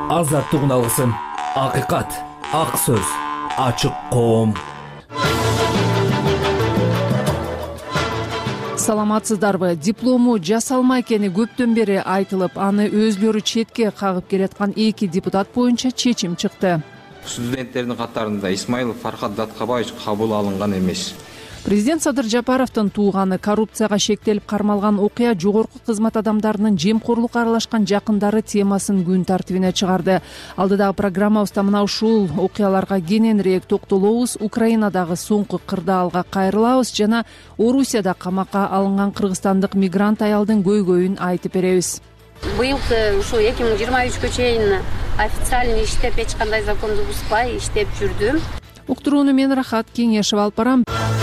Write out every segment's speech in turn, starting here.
Азаттык алгысым, акыйкат, ак сөз, ачык коом. Саламатсыздарбы? Диплому жасалмай экени көптөн бери айтылып, аны өзлөрү четке кагып келаткан 2 депутат боюнча чечим чыкты. Студенттердин катарында Исмаилов Фархат Даткабаевич кабыл алынган эмес. Президент Садыр Жапаровдун тууганы коррупцияга шектелип кармалган окуя жогорку кызмат адамдарынын жемкорлукка аралашкан жакындары темасын күн тартибине чыгарды. Алдыдагы программабызда мына ушул окуяларга кененирээк токтолобуз. Украинадагы соңку кырдаалга кайрылабыз жана Орусияда камакка алынган кыргызстандык мигрант аялдын көйгөйүн айтып беребиз. Быйыл ушу 2023 чейин официально иштеп, эч кандай законду бузбай иштеп жүрдүм. Уктурууну мен Рахат Кеңешев алып барам.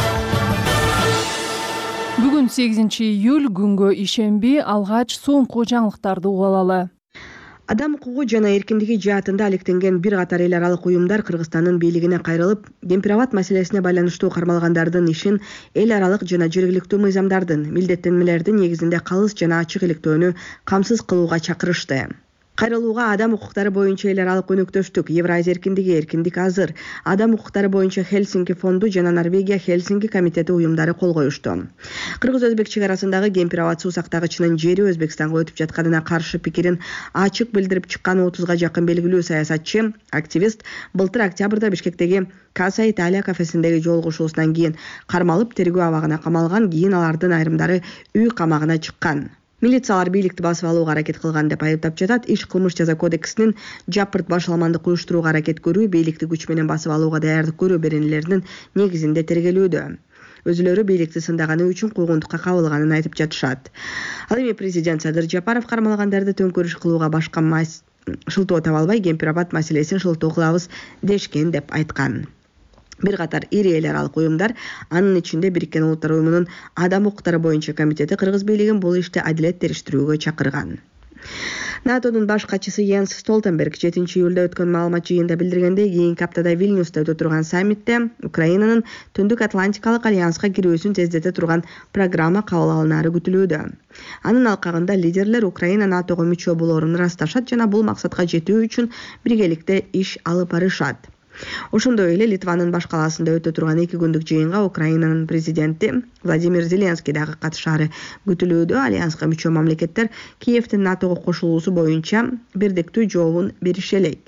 Бүгүн 8 июль күнгө ишенби, алгач соңку жаңылыктарды угуп алалы. Адам укугу жана эркиндиги жаатында алектенген бир катар эл аралык уюмдар Кыргызстандын бийлигине кайрылып, кемпирабад маселесине байланыштуу кармалгандардын ишин эл аралык жана жергиликтүү мыйзамдардын, милдеттенмелердин негизинде калыс жана ачык иликтөөнү камсыз кылууга чакырышты. Кайрылууга адам укуктары боюнча эл аралык өнөктөштүк, Евразия эркиндик азыр, адам укуктары боюнча Хельсинки фонду жана Норвегия Хельсинки комитети уюмдары кол коюшту. Кыргыз-өзбек чек арасындагы кемпирабад суу сактагычынын жери Өзбекстанга өтүп жатканына каршы пикирин ачык билдирип чыккан 30га жакын белгилүү саясатчы, активист былтыр октябрда Бишкектеги Каса Италия кафесиндеги жолугушуусунан кийин кармалып тергөө абагына камалган, кийин алардын айрымдары үй камагына чыккан. Милициялар бийликти басып алууга аракет кылган деп айыптап жатат. Иш кылмыш жаза кодексинин жапырт башаламандык уюштурууга аракет көрүү, бийликти күч менен басып алууга даярдык көрүү беренелеринин негизинде тергелүүдө. Өзүлөрү бийликти сындаганы үчүн куугунтукка кабылганын айтып жатышат. Ал эми президент Садыр Жапаров кармалгандарды төңкөрүш кылууга башка шылтоо таба албай, кемпирабад маселесин шылтоо кылабыз дешкен деп айткан. Бир катар ири эл аралык уюмдар, анын ичинде Бириккен Улуттар уюмунун адам укуктары боюнча комитети Кыргыз бийлигин бул иште адилет териштирүүгө чакырган. НАТОнун баш катчысы Йенс Столтенберг 7 июлда өткөн маалымат жыйынында билдиргендей, кийинки аптада Вильнюста өтө турган саммитте Украинанын Түндүк Атлантикалык альянска кирүүсүн тездете турган программа кабыл алынары күтүлүүдө. Анын алкагында лидерлер Украина НАТОго мүчө болоорун ырасташат жана бул максатка жетүү үчүн биргеликте иш алып барышат. Ошондой эле Литванын баш калаасында өтө турган 2 күндүк жыйынга Украинанын президенти Владимир Зеленский дагы катышаары күтүлүүдө. Альянска мүчө мамлекеттер Киевдин НАТОго кошулуусу боюнча бирдиктүү жообун бериши элек.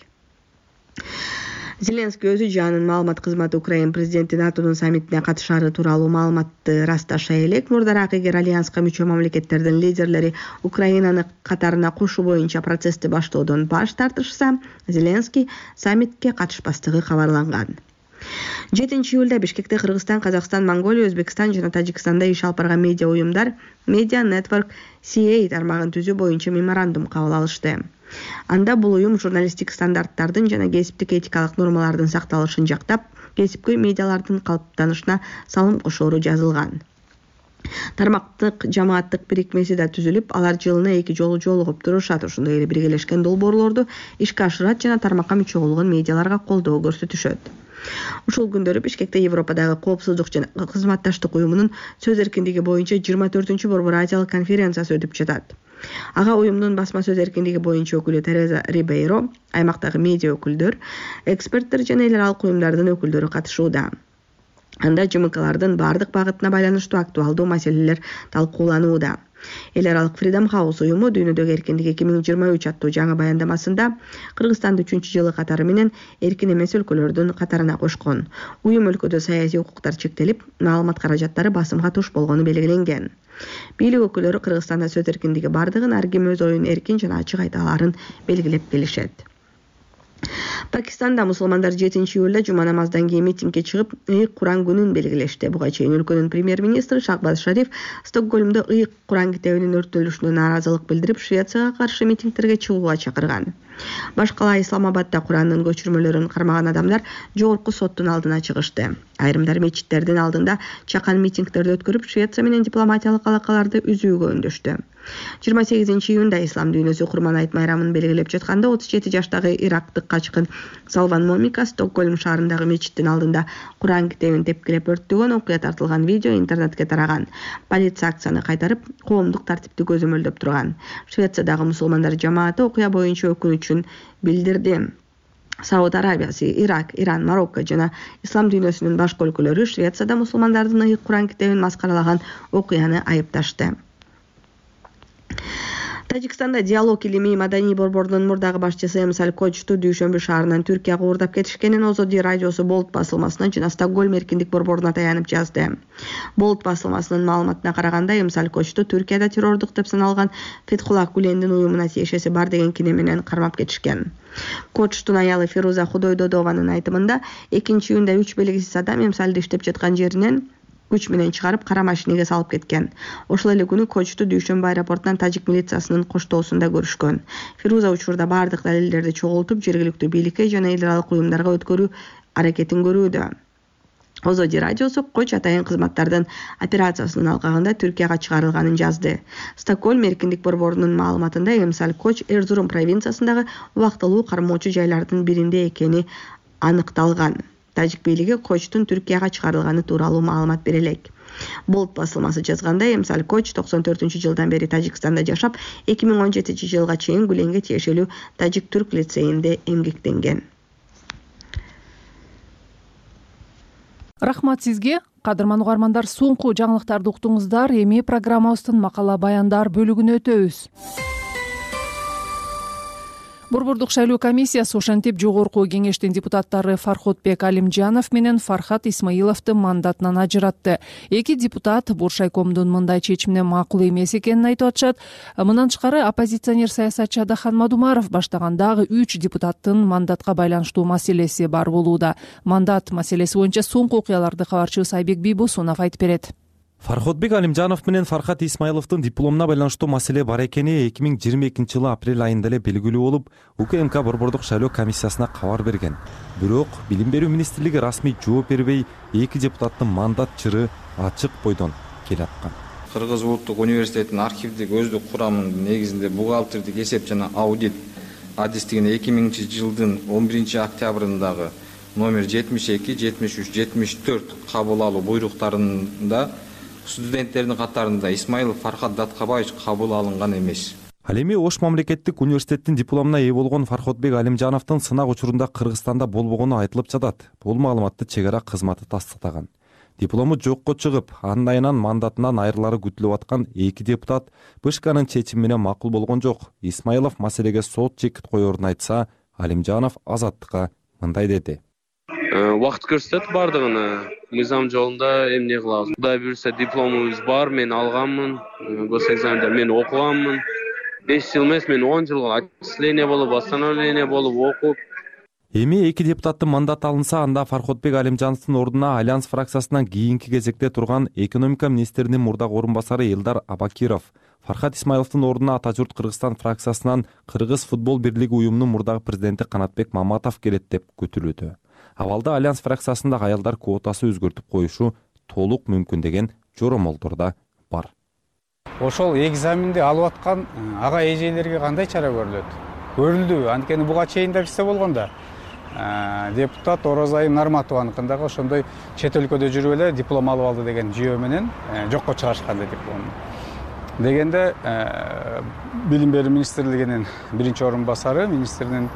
Зеленский өзү жанын маалымат кызматы Украин президенти НАТОнун саммитине катышаары тууралуу маалыматты расташа элек. Мурдараак эгер альянска мүчө мамлекеттердин лидерлери Украинаны катарына кошуу боюнча процессти баштоодон баш тартышса, Зеленский саммитке катышпастыгы кабарланган. 7 июлда Бишкекте Кыргызстан, Казакстан, Монголия, Өзбекстан жана Тажикстанда иш алып барган медиа уюмдар Media Network CA тармагын түзүү боюнча меморандум кабыл алышты. Анда бул уюм журналистик стандарттардын жана кесиптик этикалык нормалардын сакталышын жактап, кесипкөй медиалардын калыптанышына салым кошоору жазылган. Тармактык жамааттык бирикмеси да түзүлүп, алар жылына 2 жолу жолугуп турушат. Ошондой эле биргелешкен долбоорлорду ишке ашырат жана тармакка мүчө болгон медиаларга колдоо көрсөтүшөт. Ушул күндөрү Бишкекте Европадагы коопсуздук жана кызматташтык уюмунун сөз эркиндиги боюнча 24-чү борбор азиялык конференциясы өтүп жатат. Ага уюмдун басма сөз эркиндиги боюнча өкүлү Тереза Рибейро, аймактагы медиа өкүлдөр, эксперттер жана эл аралык уюмдардын өкүлдөрү катышууда. Анда ЖМКлардын бардык багытына байланыштуу актуалдуу маселелер талкууланууда. Эл аралык Freedom House уюму дүйнөдөгү эркиндик 2023 аттуу жаңы баяндамасында Кыргызстанды 3-жылы катары менен эркин эмес өлкөлөрдүн катарына кошкон. Уюм өлкөдө саясий укуктар чектелип, маалымат каражаттары басымга туш болгону белгиленген. Бийлик өкүлдөрү Кыргызстанда сөз эркиндиги бардыгын, ар ким өз оюн эркин жана ачык айта аларын белгилеп келишет. Пакистанда мусулмандар 7 июлда жума намаздан кийин митингге чыгып, ыйык Куран күнүн белгилешти. Буга чейин өлкөнүн премьер-министри Шахбаз Шариф Стокгольмдо ыйык Куран китебинин өрттөлүшүнө нааразылык билдирип, Швецияга каршы митингтерге чыгууга чакырган. Баш кала Исламабадда Курандын көчүрмөлөрүн кармаган адамдар жогорку соттун алдына чыгышты. Айрымдар мечиттердин алдында чакан митингтерди өткөрүп, Швеция менен дипломатиялык алакаларды үзүүгө үндөштү. 28-июнда ислам дүйнөсү Курман айт майрамын белгилеп жатканда 37 жаштагы ирактык качкын Салван Момика Стокгольм шаарындагы мечиттин алдында Куран китебин тепкилеп өрттөгөн окуя тартылган видео интернетке тараган. Полиция акцияны кайтарып, коомдук тартипти көзөмөлдөп турган. Швециядагы мусулмандар жамааты окуя боюнча өкүнүчүн билдирди. Сауд Арабиясы, Ирак, Иран, Марокко жана ислам дүйнөсүнүн башка өлкөлөрү Швецияда мусулмандардын ыйык Куран китебин маскаралаган окуяны айыпташты. Тажикстанда диалог илимий маданий борборунун мурдагы башчысы Эмсаль Кочту дүйшөмбү шаарынан Түркияга уурдап кетишкенин Озоди радиосу Болт басылмасына жана Стокгольм эркиндик борборуна таянып жазды. Болт басылмасынын маалыматына караганда Эмсаль Кочту Түркияда террордук деп саналган Фетхуллах Гулендин уюмуна тиешеси бар деген кине менен кармап кетишкен. Кочтун аялы Фируза Худойдодованын айтымында 2-июнда 3 белгисиз адам Эмсальды иштеп жаткан жеринен күч менен чыгарып кара машинеге салып кеткен. Ошол эле күнү Кочту Дүйшөмбү аэропортунан тажик милициясынын коштоосунда көрүшкөн. Фируза учурда бардык далилдерди чогултуп, жергиликтүү бийликке жана эл аралык уюмдарга өткөрүү аракетин көрүүдө. Озоди радиосу Коч атайын кызматтардын операциясынын алкагында Түркияга чыгарылганын жазды. Стокгольм эркиндик борборунун маалыматында Эмсаль Коч Эрзурум провинциясындагы убактылуу кармоочу жайлардын биринде экени аныкталган. Тажик бийлиги Кочтун Түркияга чыгарылганы тууралуу маалымат бере элек. Болт басылмасы жазгандай, Эмсаль Коч 94-жылдан бери Тажикстанда жашап, 2017-жылга чейин Гуленге тиешелүү Тажик-Түрк лицейинде эмгектенген. Рахмат сизге. Кадырман угармандар, соңку жаңылыктарды уктуңуздар. Эми программабыздын макала баяндар бөлүгүнө өтөбүз. Борбордук шайлоо комиссиясы ошентип жогорку кеңештин депутаттары Фарходбек Алимжанов менен Фархат Исмаиловду мандатынан ажыратты. Эки депутат Буршайкомдун мындай чечимине макул эмес экенин айтып атышат. Мындан тышкары оппозиционер саясатчы Адахан Мадумаров баштаган дагы 3 депутаттын мандатка байланыштуу маселеси бар болууда. Мандат маселеси боюнча соңку окуяларды кабарчыбыз Айбек Бийбосунов айтып берет. Фарходбек Алимжанов менен Фархат Исмаиловдун дипломуна байланыштуу маселе бар экени 2022-жылы апрель айында эле белгилүү болуп, УКМК борбордук шайлоо комиссиясына кабар берген. Бирок Билим берүү министрлиги расмий жооп бербей, эки депутаттын мандат чыры ачык бойдон келаткан. Кыргыз улуттук университетинин архивдик өздүк курамынын негизинде бухгалтердик эсеп жана аудит адистигине 2000-жылдын 11-октябрындагы номер 72, 73, 74 кабыл алуу буйруктарында студенттердин катарында Исмаилов Фархат Даткабаевич кабыл алынган эмес. Ал эми Ош мамлекеттик университеттин дипломуна ээ болгон Фарходбек Алимжановдун сынак учурунда Кыргызстанда болбогону айтылып жатат. Бул маалыматты чек ара кызматы тастыктаган. Диплому жокко чыгып, анын айынан мандатынан айрылары күтүлүп аткан эки депутат БШКнын чечими менен макул болгон жок. Исмаилов маселеге сот чекит коерун айтса, Алимжанов Азаттыкка мындай деди. Убакыт көрсөтөт бардыгын. Мыйзам жолунда эмне кылабыз? Кудай буйрса дипломубуз бар, мен алганмын. Госэкзаменде мен окуганмын. 5 жыл эмес, мен 10 жылга отчисление болуп, восстановление болуп окуп. Эми эки депутаттын мандаты алынса, анда Фарходбек Алимжановдун ордуна Альянс фракциясынан кийинки кезекте турган экономика министринин мурдагы орун басары Элдар Абакиров, Фархат Исмаиловдун ордуна Ата журт Кыргызстан фракциясынан Кыргыз футбол бирлиги уюмунун мурдагы президенти Канатбек Маматов келет деп күтүлүүдө. Абалда Альянс фракциясындагы аялдар квотасы өзгөртүп коюшу толук мүмкүн деген жоромолдор да бар. Ошол экзаменди алып аткан ага эжелерге кандай чара көрүлөт? Көрүлдү. Анткени буга чейин да бизде болгондо депутат Орозайым Нарматованыкындагы ошондой чет өлкөдө жүрүп эле диплом алып алды деген жүйө менен жокко чыгарышкан дипломду. Дегенде Билим берүү министрлигинин биринчи орун басары министринин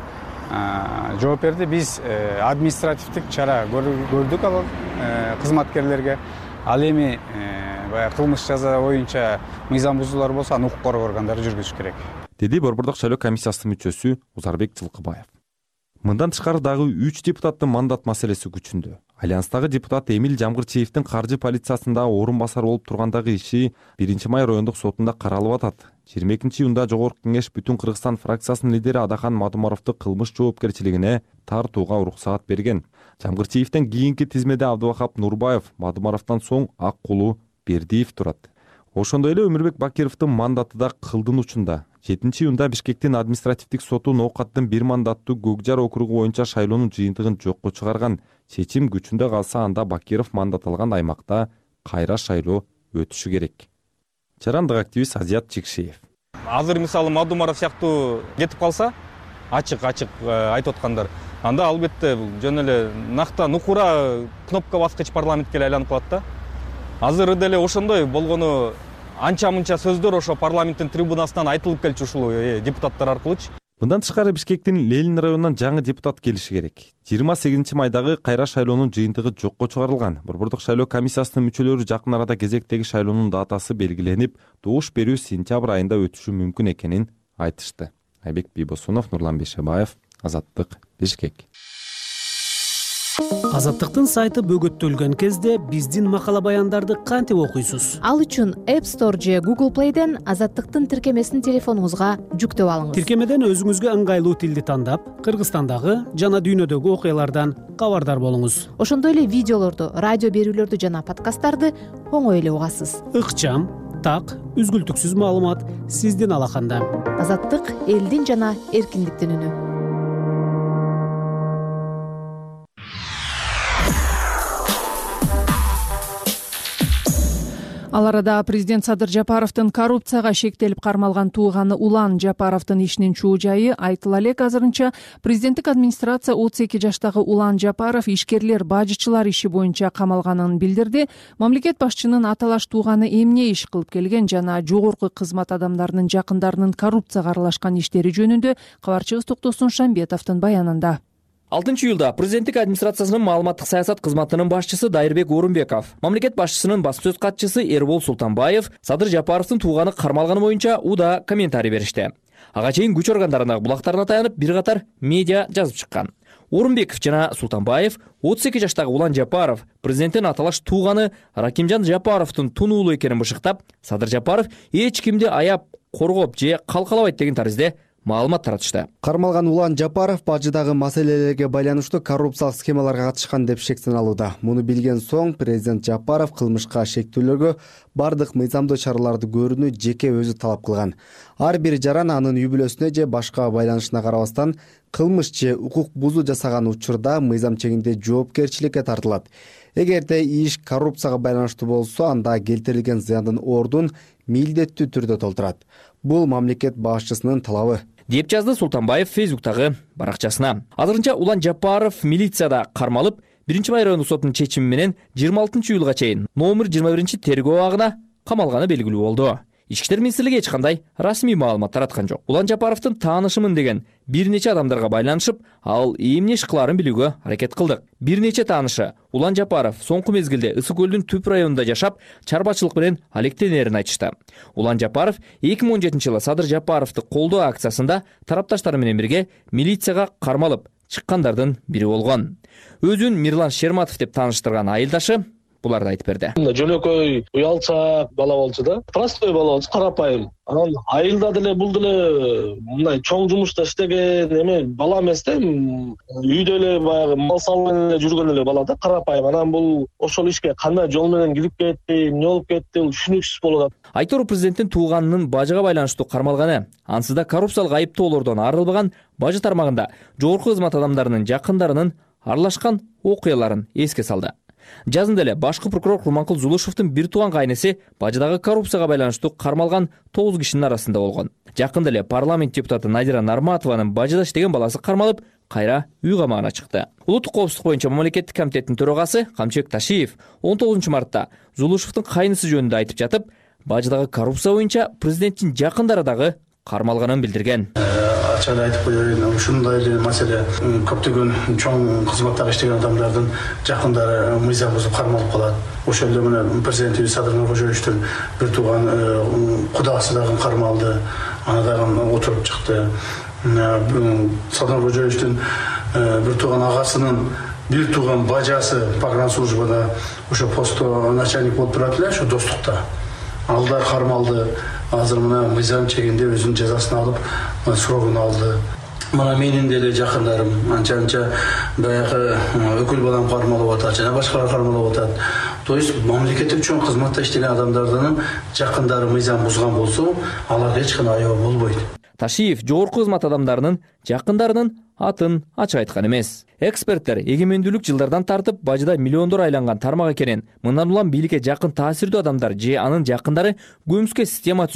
жооп берди. Биз административдик чара көрдүк ал кызматкерлерге. Ал эми кылмыш жаза боюнча мыйзам бузуулар болсо аны укук коргоо органдары жүргүзүш керек, деди борбордук шайлоо комиссиясынын мүчөсү Узарбек Жылкыбаев. Мындан тышкары дагы 3 депутаттын мандат маселеси күчүндө. Альянстагы депутат Эмил Жамгырчиевдин каржы полициясында орун басар болуп тургандагы иши 1-май райондук сотунда каралып атат. 22-июнда жогорку кеңеш Бүтүн Кыргызстан фракциясынын лидери Адахан Мадумаровду кылмыш жоопкерчилигине тартууга уруксаат берген. Жамгырчиевден кийинки тизмеде Абдывахап Нурбаев, Мадумаровдон соң Аккулу Бердиев турат. Ошондой эле Өмүрбек Бакировдун мандаты да кылдын учунда. 7-июнда Бишкектин административдик соту Ноокаттын бир мандаттуу Көкжар округу боюнча шайлоонун жыйынтыгын жокко чыгарган. Чечим күчүндө калса, анда Бакиров мандат алган аймакта кайра шайлоо өтүшү керек. Жарандык активист Азият Чикшиев. азыр мисалы Мадумаров сыяктуу кетип калса, ачык айтып аткандар, анда албетте бул жөн эле нактан укура кнопка баскыч парламентке айланып калат да. Азыр деле ошондой болгону анча-мынча сөздөр ошо парламенттин трибунасынан айтылып келчү ушул депутаттар аркылуучу. Мындан тышкары Бишкектин Ленин районунан жаңы депутат келиши керек. 28 майдагы кайра шайлоонун жыйынтыгы жокко чыгарылган. Борбордук шайлоо комиссиясынын мүчөлөрү жакын арада кезектеги шайлоонун датасы белгиленип, добуш берүү сентябрь айында өтүшү мүмкүн экенин айтышты. Айбек Бийбосунов, Нурлан Бейшебаев, Азаттык, Бишкек. Азаттыктын сайты бөгөттөлгөн кезде биздин макала баяндарды кантип окуйсуз? Ал үчүн App Store же Google Play'ден Азаттыктын тиркемесин телефонуңузга жүктөп алыңыз. Тиркемеден өзүңүзгө ыңгайлуу тилди тандап, Кыргызстандагы жана дүйнөдөгү окуялардан кабардар болуңуз. Ошондой эле видеолорду, радио берүүлөрдү жана подкасттарды оңой эле угасыз. Ыкчам, так, үзгүлтүксүз маалымат сиздин алаканда. Азаттык элдин жана эркиндиктин үнү. Ал арада президент Садыр Жапаровдун коррупцияга шектелип кармалган тууганы Улан Жапаровдун ишинин чуу жайы айтыла элек. Азырынча президенттик администрация 32 жаштагы Улан Жапаров ишкерлер, бажычылар иши боюнча камалганын билдирди. Мамлекет башчынын аталаш тууганы эмне иш кылып келген жана жогорку кызмат адамдарынын жакындарынын коррупцияга аралашкан иштери жөнүндө кабарчыбыз Токтосун Шамбетовдун баянында. 6 июлда президенттик администрациясынын маалыматтык саясат кызматынын башчысы Дайырбек Орунбеков, мамлекет башчысынын баспасөз катчысы Эрбол Султанбаев Садыр Жапаровдун тууганы кармалганы боюнча уда комментарий беришти. Ага чейин күч органдарынын булактарына таянып бир катар медиа жазып чыккан. Орунбеков жана Султанбаев 32 жаштагы Улан Жапаров президенттин аталаш тууганы Ракимжан Жапаровдун тунуулу экенин бышыктап, Садыр Жапаров эч кимди аяп, коргоп же калкалабайт деген таризде маалымат таратышты. Кармалган Улан Жапаров бажыдагы маселелерге байланыштуу коррупциялык схемаларга катышкан деп шектеналууда. Муну билген соң президент Жапаров кылмышка шектүүлөргө бардык мыйзамдуу чараларды көрүүнү жеке өзү талап кылган. Ар бир жаран анын үй бүлөсүнө же башка байланышына карабастан кылмыш же укук бузуу жасаган учурда мыйзам чегинде жоопкерчиликке тартылат. Эгерде иш коррупцияга байланыштуу болсо, анда келтирилген зыяндын ордун милдеттүү түрдө толтурат. Бул мамлекет башчысынын талабы, деп жазды Султанбаев Фейсбуктагы баракчасына. Азырынча Улан Жапаров милицияда кармалып, 1-май райондук сотунун чечими менен 26 июлга чейин номер 21 тергөө абагына камалганы белгилүү болду. Ички иштер министрлиги эч кандай расмий маалымат тараткан жок. Улан Жапаровдун таанышымын деген бир нече адамдарга байланышып, ал эмне иш кылаарын билүүгө аракет кылдык. Бир нече таанышы Улан Жапаров соңку мезгилде Ысык көлдүн түп районунда жашап, чарбачылык менен алектенерин айтышты. Улан Жапаров 2017 жылы Садыр Жапаровду колдоо акциясында тарапташтары менен бирге милицияга кармалып чыккандардын бири болгон. Өзүн Мирлан Шерматов деп тааныштырган айылдашы буларды айтып берди. Жөнөкөй уялчак бала болчу да. Простой бала болчу, карапайым. Анан айылда деле бул деле мындай чоң жумушта иштеген эме бала эмес да. Үйдө эле баягы мал салып жүргөн эле бала да, карапайым. Анан бул ошол ишке кандай жол менен кирип кетти, эмне болуп кетти, бул түшүнүксүз болуп атат. Айтор президенттин тууганынын бажыга байланыштуу кармалганы, ансызда коррупциялык айыптоолордон арылбаган бажы тармагында жогорку кызмат адамдарынын жакындарынын аралашкан окуяларын эске салды. Жазында эле башкы прокурор Курманкул Зулушевдун бир тууган кайнеси бажыдагы коррупцияга байланыштуу кармалган 9 кишинин арасында болгон. Жакында эле парламент депутаты Надира Нарматованын бажыда иштеген баласы кармалып, кайра үй камагына чыкты. Улуттук коопсуздук боюнча мамлекеттик комитеттин төрагасы Камчыбек Ташиев 19 мартта Зулушевдун кайнысы жөнүндө айтып жатып, бажыдагы коррупция боюнча президенттин жакындары дагы кармалганын билдирген. Ачык айтып коеюн, ушундай эле маселе көптөгөн чоң кызматтагы иштеген адамдардын жакындары мыйзам бузуп кармалып калат. Ошол эле менен президентибиз Садыр Нуркожоевичтин бир тууган кудасы дагы кармалды, аны дагы отуруп чыкты. Садыр Нуркожоевичтин бир тууган агасынын бир тууган бажасы погранслужбада ошо постто начальник болуп турат эле, ошо достукта. Ал да кармалды. Азыр мына мыйзам чегинде өзүнүн жазасын алып, срогун алды. Мына менин деле жакындарым анча баягы өкүл балам кармалып атат, жана башкалар кармалып атат. То есть мамлекеттик чоң кызматта иштеген адамдардын жакындары мыйзам бузган болсо, аларга эч кандай аябы болбойт. Ташиев жогорку кызмат адамдарынын жакындарынын атын ачык айткан эмес. Эксперттер эгемендүүлүк жылдардан тартып бажыда миллиондор айланган тармак экенин, мындан улам бийликке жакын таасирдүү адамдар же анын жакындары көмүскө система түзүп,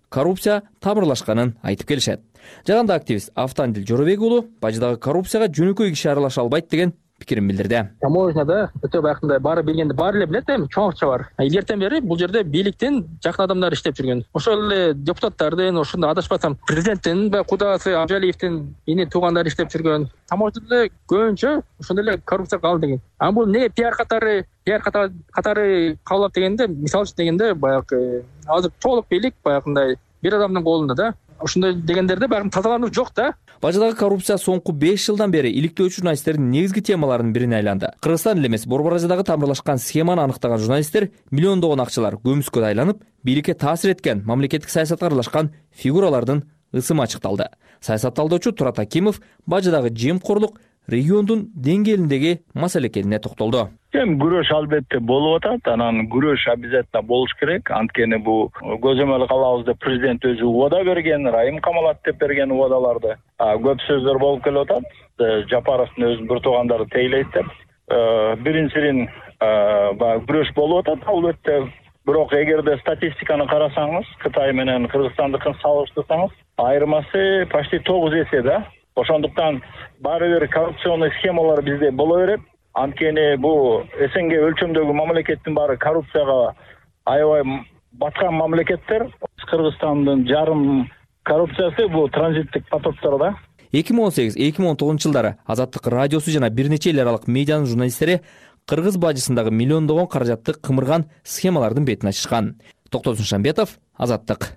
коррупция тамырлашканын айтып келишет. Жаганда активист Автандил Жоробек уулу бажыдагы коррупцияга жөнөкөй киши аралаша албайт деген пикирин билдирди. Таможняда өтө баягындай баары билгенди баары эле билет, эми чоң акча бар. Илгертен бери бул жерде бийликтин жакын адамдары иштеп жүргөн. Ошол эле депутаттардын, ошондо адашпасам президенттин баягы кудасы Абжалиевдин ини туугандары иштеп жүргөн. Таможняда көбүнчө ошондой эле коррупция калды деген. А бул эмне пиар катары кабыл дегенде, мисалы үчүн дегенде баягы азыр толук бийлик баягындай бир адамдын колунда да. Ошондой дегендерде баягы тазалануу жок да. Бажыдагы коррупция соңку 5 жылдан бери иликтөөчү журналисттердин негизги темаларынын бирине айланды. Кыргызстан эле эмес, Борбор Азиядагы тамырлашкан схеманы аныктаган журналисттер миллиондогон акчалар көмүскө айланып, бийликке таасир эткен мамлекеттик саясатка аралашкан фигуралардын ысымы ачыкталды. Саясат талдоочу Турат Акимов бажыдагы жемкорлук региондун деңгээлиндеги маселе экенине токтолду. Күрөш албетте болуп атат, анан күрөш обязательно болуш керек. Анткени бул көзөмөл кылабыз деп президент өзү убада берген, Райым Камалат деп берген убадаларды көп сөздөр болуп келип атат. Жапаровдун өзүнүн бир туугандары тейлейт деп. Биринчиден күрөш болуп атат албетте. Бирок эгерде статистиканы карасаңыз, Кытай менен Кыргызстандыкын салыштырсаңыз, айырмасы почти 9 эсе да. Ошондуктан баары бир коррупционный схемалар бизде боло берет. Анткени бул СНГ өлчөмдөгү мамлекеттин баары коррупцияга аябай баткан мамлекеттер. Кыргызстандын жарым коррупциясы бул транзиттик потоктор да. 2018-2019 жылдары Азаттык радиосу жана бир нече эл аралык медианын журналисттери кыргыз бажысындагы миллиондогон каражатты кымырган схемалардын бетин ачышкан. Токтосун Шамбетов, Азаттык.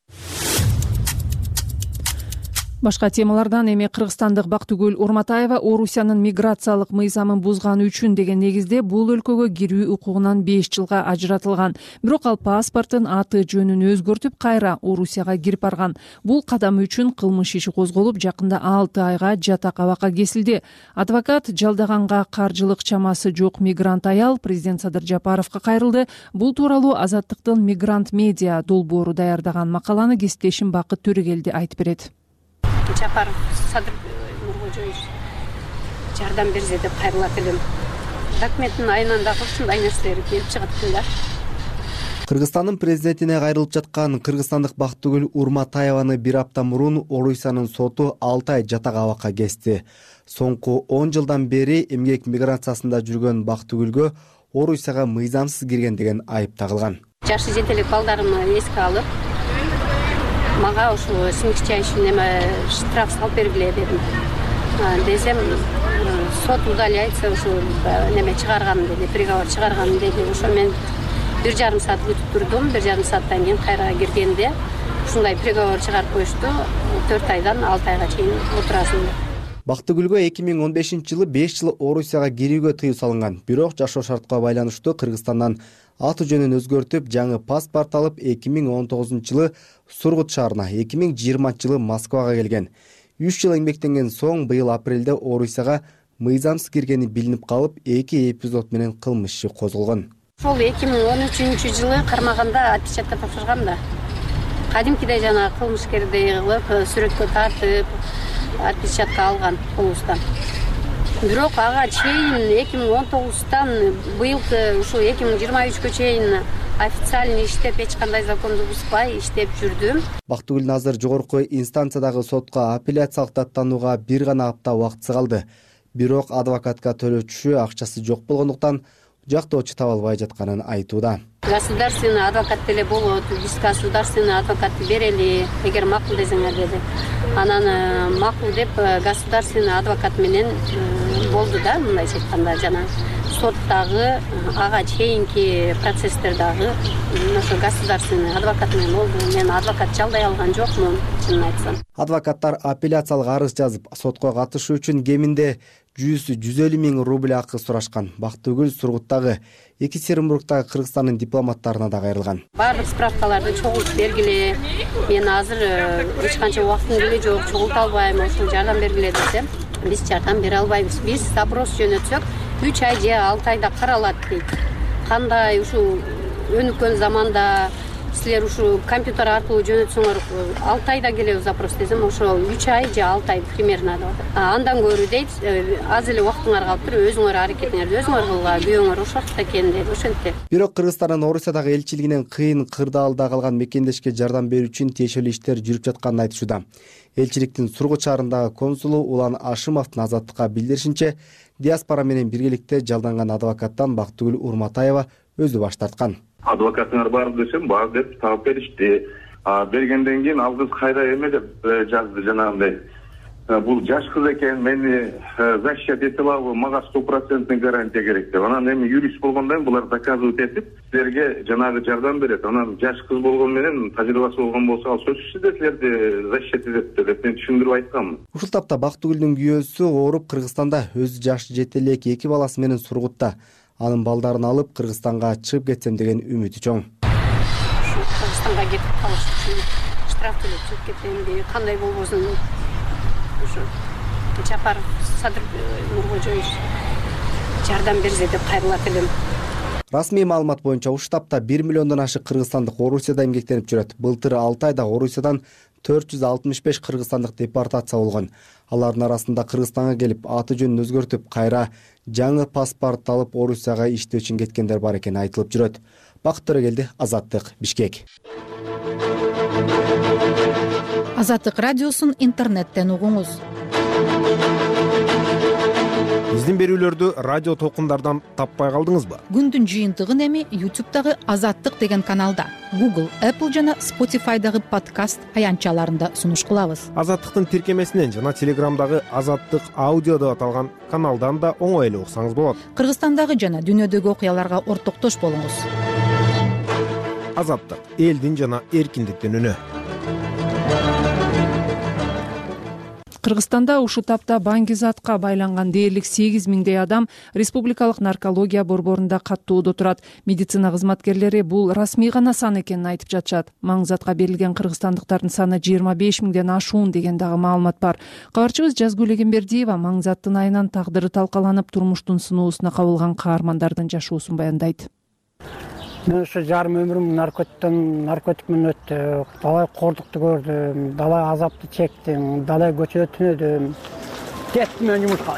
Башка темалардан эми кыргызстандык Бактыгүл Урматаева Орусиянын миграциялык мыйзамын бузганы үчүн деген негизде бул өлкөгө кирүү укугунан 5 жылга ажыратылган. Бирок ал паспорттун аты жөнүн өзгөртүп кайра Орусияга кирип барган. Бул кадам үчүн кылмыш иши козголуп, жакында 6 айга жатак абакка кесилди. Адвокат жалдаганга каржылык чамасы жок мигрант аял президент Садыр Жапаровго кайрылды. Бул тууралуу Азаттыктын Мигрант медиа долбоору даярдаган макаланы кесиптешим Бакыт Төрөгелди айтып берет. Жапаров Садыр Нуркожоевич жардам берсе деп кайрылат элем. Документтин айынан дагы ушундай нерселер келип чыгат экен да. Кыргызстандын президентине кайрылып жаткан кыргызстандык Бактыгүл Урматаеваны бир апта мурун Орусиянын соту 6 ай жатак абакка кести. Соңку 10 жылдан бери эмгек миграциясында жүргөн Бактыгүлгө Орусияга мыйзамсыз кирген деген айып тагылган. Жашы жетелик балдарымды эске алып, мага ушу смягчающий штраф салып бергиле дедим. Десем, сот удаляется, ушу неме чыгарган деди, приговор чыгарган деди. Ошо мен 1,5 саат күтүп турдум. 1,5 сааттан кийин кайра киргенде ушундай приговор чыгарып коюшту. 4 айдан 6 айга чейин отурасың деп. Бактыгүлгө 2015-жылы 5 жыл Орусияга кирүүгө тыюу салынган. Бирок жашоо шартка байланыштуу Кыргызстандан аты жөнүн өзгөртүп, жаңы паспорт алып 2019-жылы Сургут шаарына, 2020-жылы Москвага келген. 3 жыл эмгектенген соң быйыл апрелде Орусияга мыйзамсыз киргени билинип калып, 2 эпизод менен кылмыш иши козголгон. Ошол 2013-жылы кармаганда отпечатка тапшыргам да. Кадимкидей жана кылмышкердей кылып, сүрөткө тартып, отпечатка алган колубуздан. Бирок ага чейин 2019-тан быйылкы ушу 2023-кө чейин официально иштеп, эч кандай законду бузбай иштеп жүрдүм. Бактыгүл азыр жогорку инстанциядагы сотко апелляциялык даттанууга бир гана апта убактысы калды. Бирок адвокатка төлөчүшү акчасы жок болгондуктан жактоочу таба албай жатканын айтууда. Государственный адвокат деле болот, биз государственный адвокатты берели, эгер макул десеңер деди. Анан макул деп государственный адвокат менен болду да, мындайча айтканда жана соттагы ага чейинки процесстердагы ошо государственный адвокат менен болду. Мен адвокат жалдай алган жокмун, чынын айтсам. Адвокаттар апелляциялык арыз жазып, сотко катышуу үчүн кеминде 100-150 миң рубль акы сурашкан. Бактыгүл Сургуттагы, Екатеринбургтагы Кыргызстандын дипломаттарына да кайрылган. Баардык справкаларды чогултуп бергиле. Мен азыр эч канча убактым деле жок, чогулта албайм, ошо жардам бергиле десем, биз жардам бере албайбыз. Биз запрос жөнөтсөк, 3 ай же 6 айда каралат дейт. Кандай ушу өнүккөн заманда силер ушу компьютер аркылуу жөнөтсөңөр 6 айда келебиз запрос десем, ошо 3 ай же 6 ай примерно деп атат. Андан көрүү дейт, аз эле убактыңар калыптыр, өзүңөр аракетиңерди өзүңөр кылгыла, күйөөңөр ошол жакта экен дейт, ошентип. Бирок Кыргызстандын Орусиядагы элчилигинин кыйын кырдаалда калган мекендешке жардам берүү үчүн тиешелүү иштер жүрүп жатканын айтышууда. Элчиликтин Сургут шаарындагы консулу Улан Ашымовдун Азаттыкка билдиришинче, диаспора менен биргеликте жалданган адвокаттан Бактыгүл Урматаева өзү баш тарткан. Адвокатыңар бар десем, бар деп таап беришти. Бергенден кийин ал кыз кайда эме деп жазды жанагындай. Бул жаш кыз экен, мени защищать эте алабы, мага 100% гарантия керек деп. Анан эми юрист болгондон булар доказывать этип, силерге жанагы жардам берет. Анан жаш кыз болгон менен тажрыйбасы болгон болсо, ал сөзсүз эле силерди защищать этет деп мен түшүндүрүп айткам. Ушул тапта Бактыгүлдүн күйөөсү ооруп Кыргызстанда, өзү жаш жете элек 2 баласы менен Сургутта. Анын балдарын алып Кыргызстанга чыгып кетсем деген үмүтү чоң. Кыргызстанга кетип калыш үчүн штраф төлөп чыгып кетем деп, кандай болбосун ушу Жапаров Садыр Нуркожоевич жардам берсе деп кайрылат элем. Расмий маалымат боюнча ушул таапта 1 миллиондон ашык кыргызстандык Орусияда эмгектенип жүрөт. Былтыр 6 айда Орусиядан 465 кыргызстандык депортация болгон. Алардын арасында Кыргызстанга келип, аты жөнүн өзгөртүп, кайра жаңы паспорт алып Орусияга иштөө үчүн кеткендер бар экени айтылып жүрөт. Бакыт Төрөгелди, Азаттык, Бишкек. Азаттык радиосун интернеттен угуңуз. Биздин берүүлөрдү радио толкундардан таппай калдыңызбы? Күндүн жыйынтыгын эми YouTube'дагы Азаттык деген каналда, Google, Apple жана Spotify'дагы подкаст аянтчаларында сунуш кылабыз. Азаттыктын тиркемесинен жана Telegram'дагы Азаттык аудио деп аталган каналдан да оңой эле уксаңыз болот. Кыргызстандагы жана дүйнөдөгү окуяларга ортоктош болуңуз. Азаттык, элдин жана эркиндиктин үнү. Кыргызстанда ушул тапта баңгизатка байланган дээрлик 8 миңдей адам республикалык наркология борборунда каттоодо турат. Медицина кызматкерлери бул расмий гана сан экенин айтып жатышат. Маңгизатка берилген кыргызстандыктардын саны 25 миңден ашуун деген дагы маалымат бар. Кабарчыбыз Жазгүл Эгембердиева Маңгизаттын айынан тагдыры талкаланып, турмуштун сыноосуна кабылган каармандардын жашоосун баяндайт. Мен ушу жарым өмүрүм наркотик менен өттү. Далай кордукту көрдүм, далай азапты чектим, далай көчөдө түнөдүм. Кеттим мен жумушка.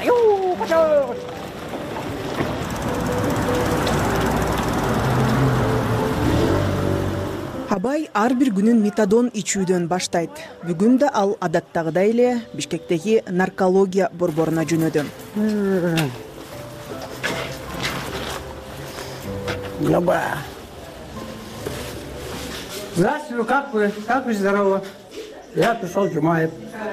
Абай ар бир күнүн метадон ичүүдөн баштайт. Бүгүн да ал адаттагыдай эле Бишкектеги наркология борборуна жөнөдү. Здравствуйте, как вы? Как вы, здорово? Я пришел Жумаев.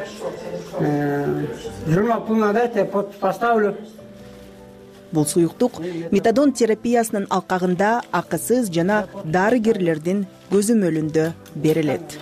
Журнал пулна дайте, поставлю. Бул суюктук метадон терапиясынын алкагында акысыз жана дарыгерлердин көзөмөлүндө берилет.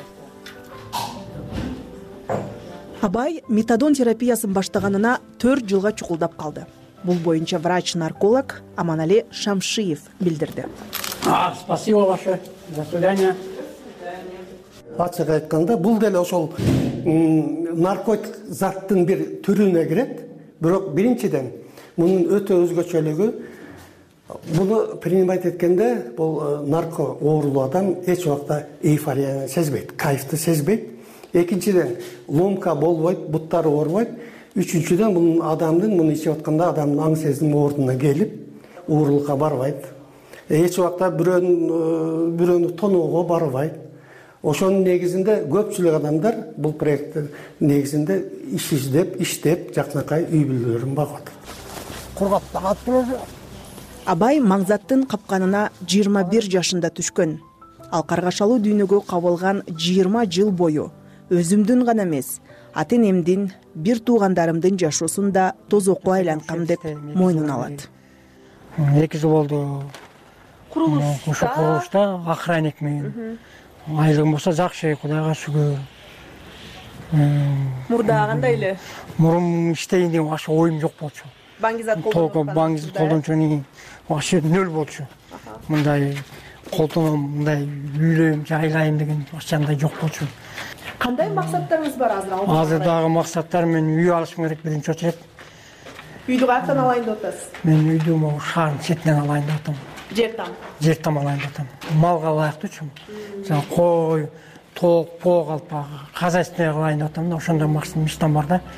Абай метадон терапиясын баштаганына 4 жылга чукулдап калды. Бул боюнча врач-нарколог Аманали Шамшиев билдирди. Спасибо ваше. До свидания. Ачык айтканда, бул деле ошол наркотик заттын бир түрүнө кирет. Бирок биринчиден мунун өтө өзгөчөлүгү, буну принимать эткенде бул нарко оорулуу адам эч убакта эйфорияны сезбейт, кайфты сезбейт. Экинчиден ломка болбойт, буттары оорубайт. Үчүнчүдөн бул адамдын муну ичип атканда адамдын аң сезим ордуна келип, оорулукка барбайт. Эч убакта бирөөнү тоноого барбайт. Ошонун негизинде көпчүлүк адамдар бул проекттин негизинде иш иштеп, жакынакай үй бүлөлөрүн багат. Кургаптагат турду. Абай Маңгизаттын капканына 21 жашында түшкөн. Ал каргашалуу дүйнөгө кабылган 20 жыл бою өзүмдүн гана эмес, ата-энемдин, бир туугандарымдын жашоосун да тозокко айланткам деп мойнуна алат. 2 жыл болду. Курулушта охранник менен. Айлыгым болсо жакшы, Кудайга шүгүр. Мурда кандай эле? Мурун иштейин деген вообще оюм жок болчу. Баңгизат колдончу вообще нөл болчу. Мындай колдоном, мындай үйлөйм, жайлайм деген вообще андай жок болчу. Кандай максаттарыңыз бар азыр? Азырдагы максаттар мен үй алышым керек биринчи очередь. Үйдү каяктан алайын деп атасыз? Мен үйдү могу шаардын четинен алайын деп атам. жер там алайын деп атам. Малға лайықты жаңа қой, тоқ, поқ алып хозяйственный қылайын деп атам да, ошондой мыштан бар да.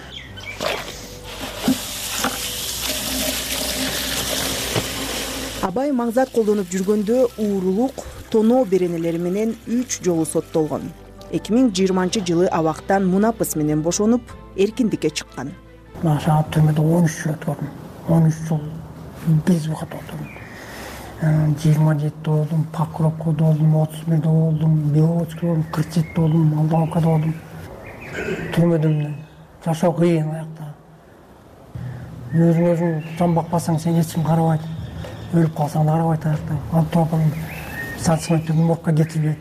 Абай маңзат колдонуп жүргөндө уурулук, тоноо беренелери менен 3 жолу соттолгон. 2020-жылы абактан мунапыс менен бошонуп, эркиндикке чыккан. Мен түрмөдө 13 жыл отурдум. 13 жыл без выхода отурдум. 27 болдум, Покровкада болдум, 31 болдум, Беловодскийде болдум, 47 болдум, Молдовкада болдум. Түрмөдө жашоо кыйын аякта. Өзүң жан бакпасаң, сен эч ким карабайт. Өлүп калсаң да карабайт аякта. Антропон сатсымайтып моргка кетирилет.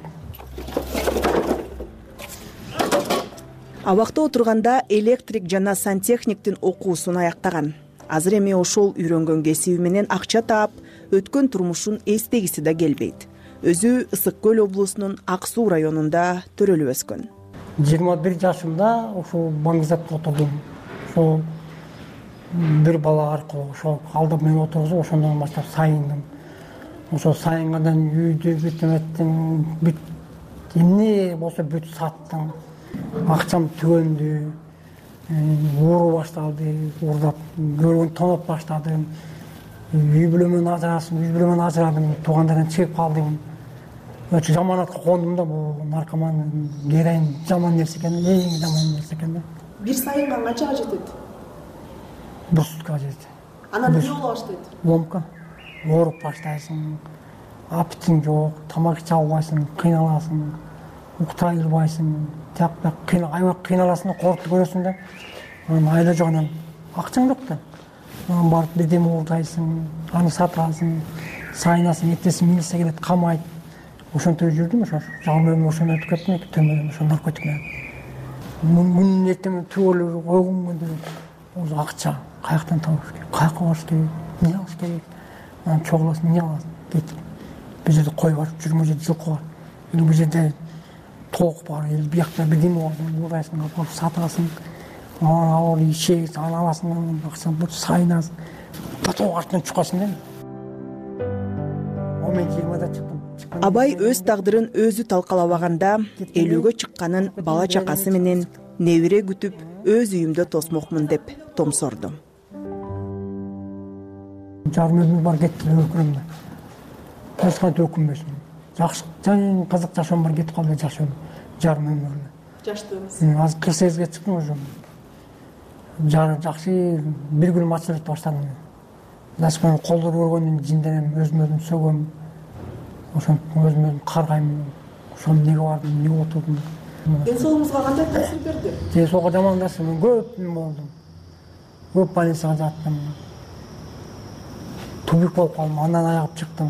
Абакта отурганда электрик жана сантехниктин окуусун аяктаган. Азыр эми ошол үйрөнгөн кесиби менен акча таап, өткөн турмушун эстегиси да келбейт. Өзү Ысык Көл облусунун Ак Суу районунда төрөлүп өскөн. 21 жашымда ошол баңгизатта отурдум. Ошол бир бала аркылуу ошол алдап мени отургузуп, ошондон баштап сайындым. Ошол сайынгандан үйдү бүтүмөттүм, бүт эмне болсо бүт саттым. Акчам түгөндү, ууруу башталды, уурдап, көргөн тоноп баштадым. Үй бүлөмөн ажырадым, туугандардан чыгып калдым. Өчү жаманатка кондум да, бул наркоман, героин жаман нерсе экен, эң жаман нерсе экен да. Бир сайынга канчага жетет? Бир суткага жетет. Анан эмне боло баштайт? Ломка, ооруп баштайсың, аппетиң жок, тамак иче албайсың, кыйналасың, уктай албайсың. Аябай кыйналасың да, коркуп көрөсүң да. Анан айла жок, анан акчаң жок да. Анан барып бирдеме уурдайсың, аны сатасың, сайынасың, эртеси милиция келет, камайт. Ошентип жүрдүм, ошо жалгыз өмүр ошондой өтүп кеттим, төмөдөн ошо наркотик менен. Мунун эртең түгөлүп койгонгон өзү акча каяктан табыш керек, каяка барыш керек, эмне алыш керек. Анан чогуласың, эмне аласың, кетип. Бул жерде кой бар, 20 жылкы бар. Бул жерде тоқ бар, биякта бирдеме бар, уурдайсың, алып сатасың, алып ичесиң, анан аласың, анан акчаны бүт сайынасың, потом артынан чукасың да. Мен 20-да чыктым. Абай өз тагдырын өзү талкалабаганда, 50-гө чыкканын бала чакасы менен небере күтүп, өз үйүмдө тосмокмун деп томсорду. Жарым өмүр бар кетти өкүнүмдө. Эч кантип өкүнбөсүн. Жакшы, кызык жашоом бар, кетип калды жашоом. Жарым өмүрүнө. Жаштыңыз? Азыр 48-ге чыктым уже. Жакшы бир күн мач өтүп баштадым. Дашкан колдор көргөндөн жинденем, өзүм сөгөм. Ошон өзүм каргайм. Ошон эмнеге бардым, эмне отурдум. Ден соолугуңузга кандай таасир берди? Ден соолугуга жаман таасир, мен көп болдум. Көп больницага жаттым. Тубик болуп калдым, андан аягып чыктым.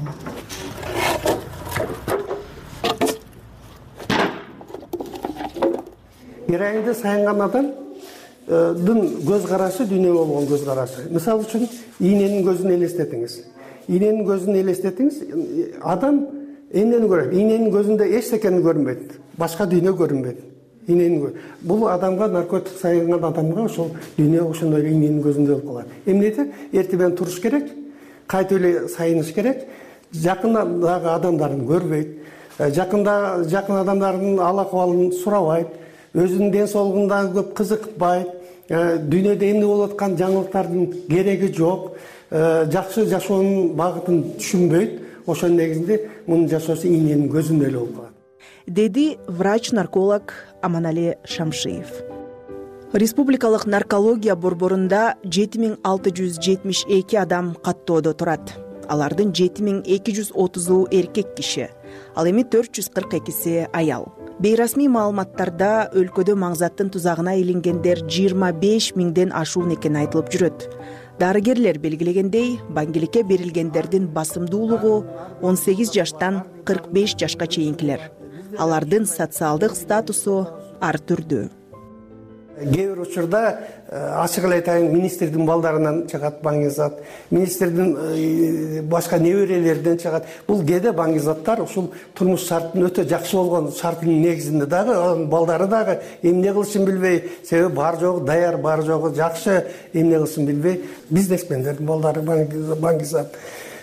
Героинди сайынган адамдын көз карашы дүйнөгө болгон көз карашы. Мисалы үчүн ийненин көзүн элестетиңиз. Ийненин көзүн элестетиңиз, адам эмнени көрөт? Ийненин көзүндө эч нерсени көрүнбөйт. Башка дүйнө көрүнбөйт. Бул адамга, наркотик сайынган адамга ошол дүйнө ошондой ийненин көзүндө болуп калат. Эмнеде? Эртең туруш керек, кайтып эле сайыныш керек. Жакындагы адамдарын көрбөйт. Жакын адамдардын ал акыбалын сурабайт. Өзүнүн ден соолугунда көп кызыкпайт, дүйнөдө эмне болуп аткан жаңылыктардын кереги жок, жакшы жашоонун багытын түшүнбөйт. Ошонун негизинде мунун жашоосу ийненин көзүндө эле болуп калат. Деди врач-нарколог Аманали Шамшиев. Республикалык наркология борборунда 7672 адам каттоодо турат. Алардын 7230-у эркек киши, ал эми 442-си аял. Бейрасмий маалыматтарда өлкөдө маңзаттын тузагына илингендер 25 миңден ашуун экени айтылып жүрөт. Дарыгерлер белгилегендей, баңгиликке берилгендердин басымдуулугу 18 жаштан 45 жашка чейинкилер. Алардын социалдык статусу ар түрдүү. Кээ бир учурда ачык эле айтайын, министрдин балдарынан чыгат баңгизат, министрдин башка неберелерден чыгат. Бул кээде баңгизаттар ушул турмуш шартын өтө жакшы болгон шартынын негизинде дагы балдары дагы эмне кылышын билбей, себеби бар жогу даяр, бар жогу жакшы эмне кылышын билбей, бизнесмендердин балдары баңгизат.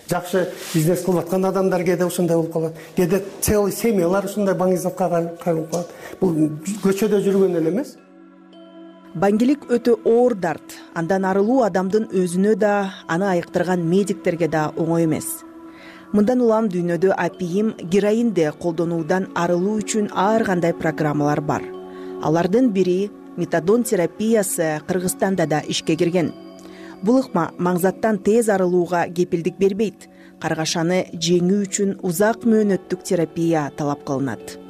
жакшы бизнес кылып аткан адамдар кээде ушундай болуп калат, кээде целый семьялар ушундай баңгизатка кайрылып калат. Бул көчөдө жүргөн эле эмес. Баңгилик өтө оор дарт. Андан арылуу адамдын өзүнө да, аны айыктырган медиктерге да оңой эмес. Мындан улам дүйнөдө апийим героинди колдонуудан арылуу үчүн ар кандай программалар бар. Алардын бири метадон терапиясы Кыргызстанда да ишке кирген. Бул ыкма маңзаттан тез арылууга кепилдик бербейт. Каргашаны жеңүү үчүн узак мөөнөттүк терапия талап кылынат.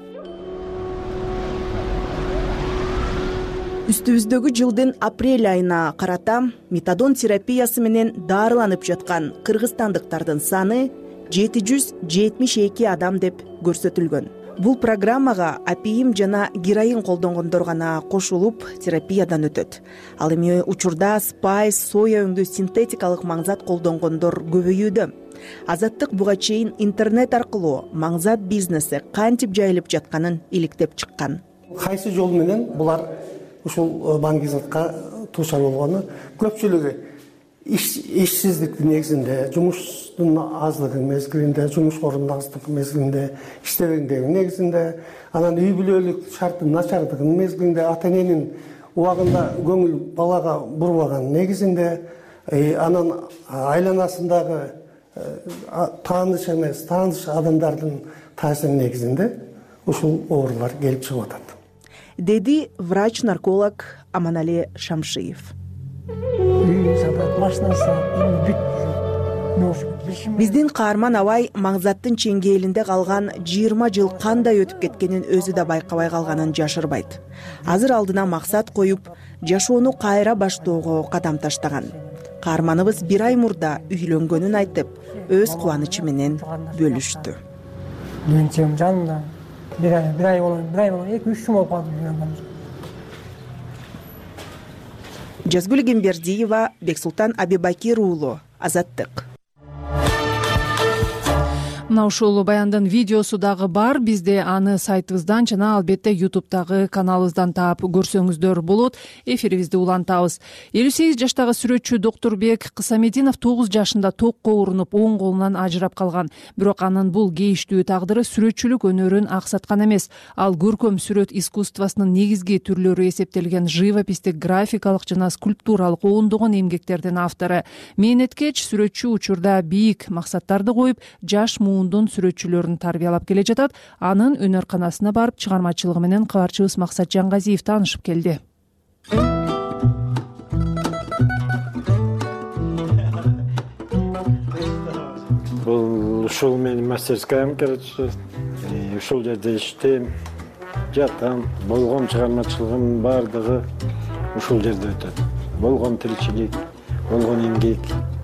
Үстүбүздөгү жылдын апрель айына карата метадон терапиясы менен дарыланып жаткан кыргызстандыктардын саны 772 адам деп көрсөтүлгөн. Бул программага апийим жана героин колдонгондор гана кошулуп терапиядан өтөт. Ал эми учурда спайс, соя өңдүү синтетикалык маңзат колдонгондор көбөйүүдө. Азаттык буга чейин интернет аркылуу маңзат бизнеси кантип жайылып жатканын иликтеп чыккан. Кайсы жол менен булар ушул баңгизатка туушар болгону көпчүлүгү ишсиздиктин негизинде, жумуштун аздыгы мезгилинде, жумуш ордунун аздыгы мезгилинде, иштебеңдиги негизинде, анан үй бүлөлүк шарттын начардыгынын мезгилинде, ата-эненин убагында көңүл балага бурбаган негизинде, анан айланасындагы тааныш эмес, тааныш адамдардын таасири негизинде ушул оорулар келип чыгып атат. Деди врач-нарколог Аманали Шамшиев. Биздин каарман абай маңзаттын чеңгээлинде калган 20 жыл кандай өтүп кеткенин өзү да байкабай калганын жашырбайт. Азыр алдына максат коюп, жашоону кайра баштоого кадам таштаган. Каарманыбыз 1 ай мурда үйлөнгөнүн айтып, өз кубанычы менен бөлүштү. Үйүнчөм жанында bir ay болон 2-3 жыл болуп калды үйлөнгөнүбүз. Жазгүл Гембердиева, Бексултан Абибакир уулу, Азаттык. Мына ушул баяндын видеосу дагы бар. Бизде аны сайтыбыздан жана албетте YouTube'дагы каналыбыздан таап көрсөңүздөр болот. Эфирибизди улантабыз. 58 жаштагы сүрөтчү Доктурбек Кысамединов 9 жашында токко урунуп, оң колунан ажырап калган. Бирок анын бул кейиштүү тагдыры сүрөтчүлүк өнөрүн аксаткан эмес. Ал көркөм сүрөт искусствосунун негизги түрлөрү эсептелген живопистик, графикалык жана скульптуралык ондогон эмгектердин автору. Мээнеткеч сүрөтчү учурда бийик максаттарды коюп, жаш муундун сүрөтчүлөрүн тарбиялап келе жатат. Анын өнөрканасына барып, чыгармачылыгы менен кабарчыбыз Максат Жангазиев таанышып келди. Бул ушул менин мастерскаям, короче. Ушул жерде иштейм, жатам. Болгон чыгармачылыгым бардыгы ушул жерде өтөт. Болгон тиричилик, болгон эмгек,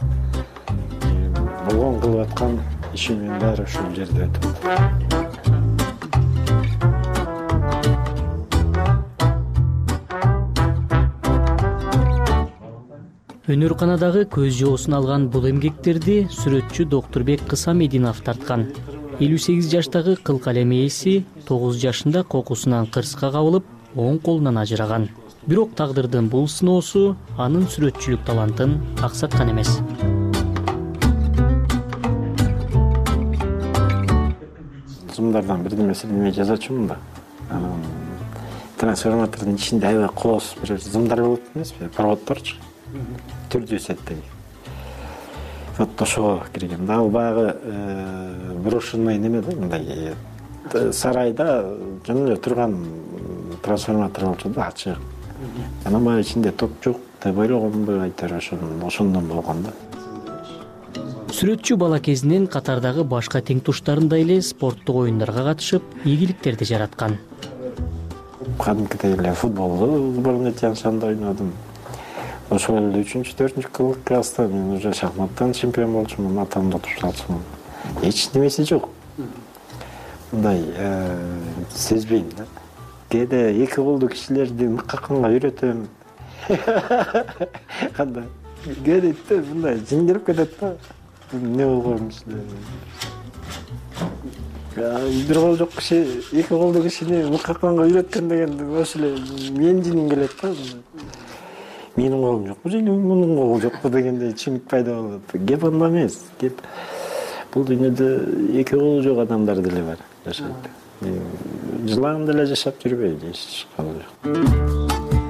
болгон кылып аткан ишимин баары ушул жерде өтөт. Өнөрканадагы көз жоосун алган бул эмгектерди сүрөтчү Доктурбек Кысамединов тарткан. 58 жаштагы кыл калем ээси 9 жашында кокусунан кырска кабылып, оң колунан ажыраган. Бирок тагдырдын бул сыноосу анын сүрөтчүлүк талантын аксаткан эмес. Зумдардан бирдемеси неме жазачумун да. Трансформатордун ичинде аябай кооз бир зумдар болот эмеспи, проводдорчу. Түрдүү сеттеги. Вот ошого кирген. Ал баягы брошенный неме да, мындай сарайда жана эле турган трансформатор болчу да, ачык. Анан баягы ичинде ток жок деп ойлогонбу, айтор ошондон болгон да. Сүрөтчү бала кезинен катардагы башка тең туштарындай эле спорттук оюндарга катышып, ийгиликтерди жараткан. Кадимкидей эле футбол сборной жаншанда ойнодум. Ошол эле 3-4 класста мен уже шахматтан чемпион болчумун, атамды тушталчумун. Эч немеси жок. Мындай сезбейм да. Кээде 2 колдуу кишилерди мыккаканга үйрөтөм. Кандай? Кээде мындай жиңдирип кетет да. Не болгон эле. Бир кол жок киши 2 колдуу кишини мыккаканга үйрөткөн деген ошол эле мен жиним келет да. Менин колум жокпу же, мунун колу жокпу дегенде чимик пайда болот. Кеп анда эмес. Кеп бул дүйнөдө эки колу жок адамдар деле бар жашайт. Жылан деле жашап жүрбөйт, эч калы жок.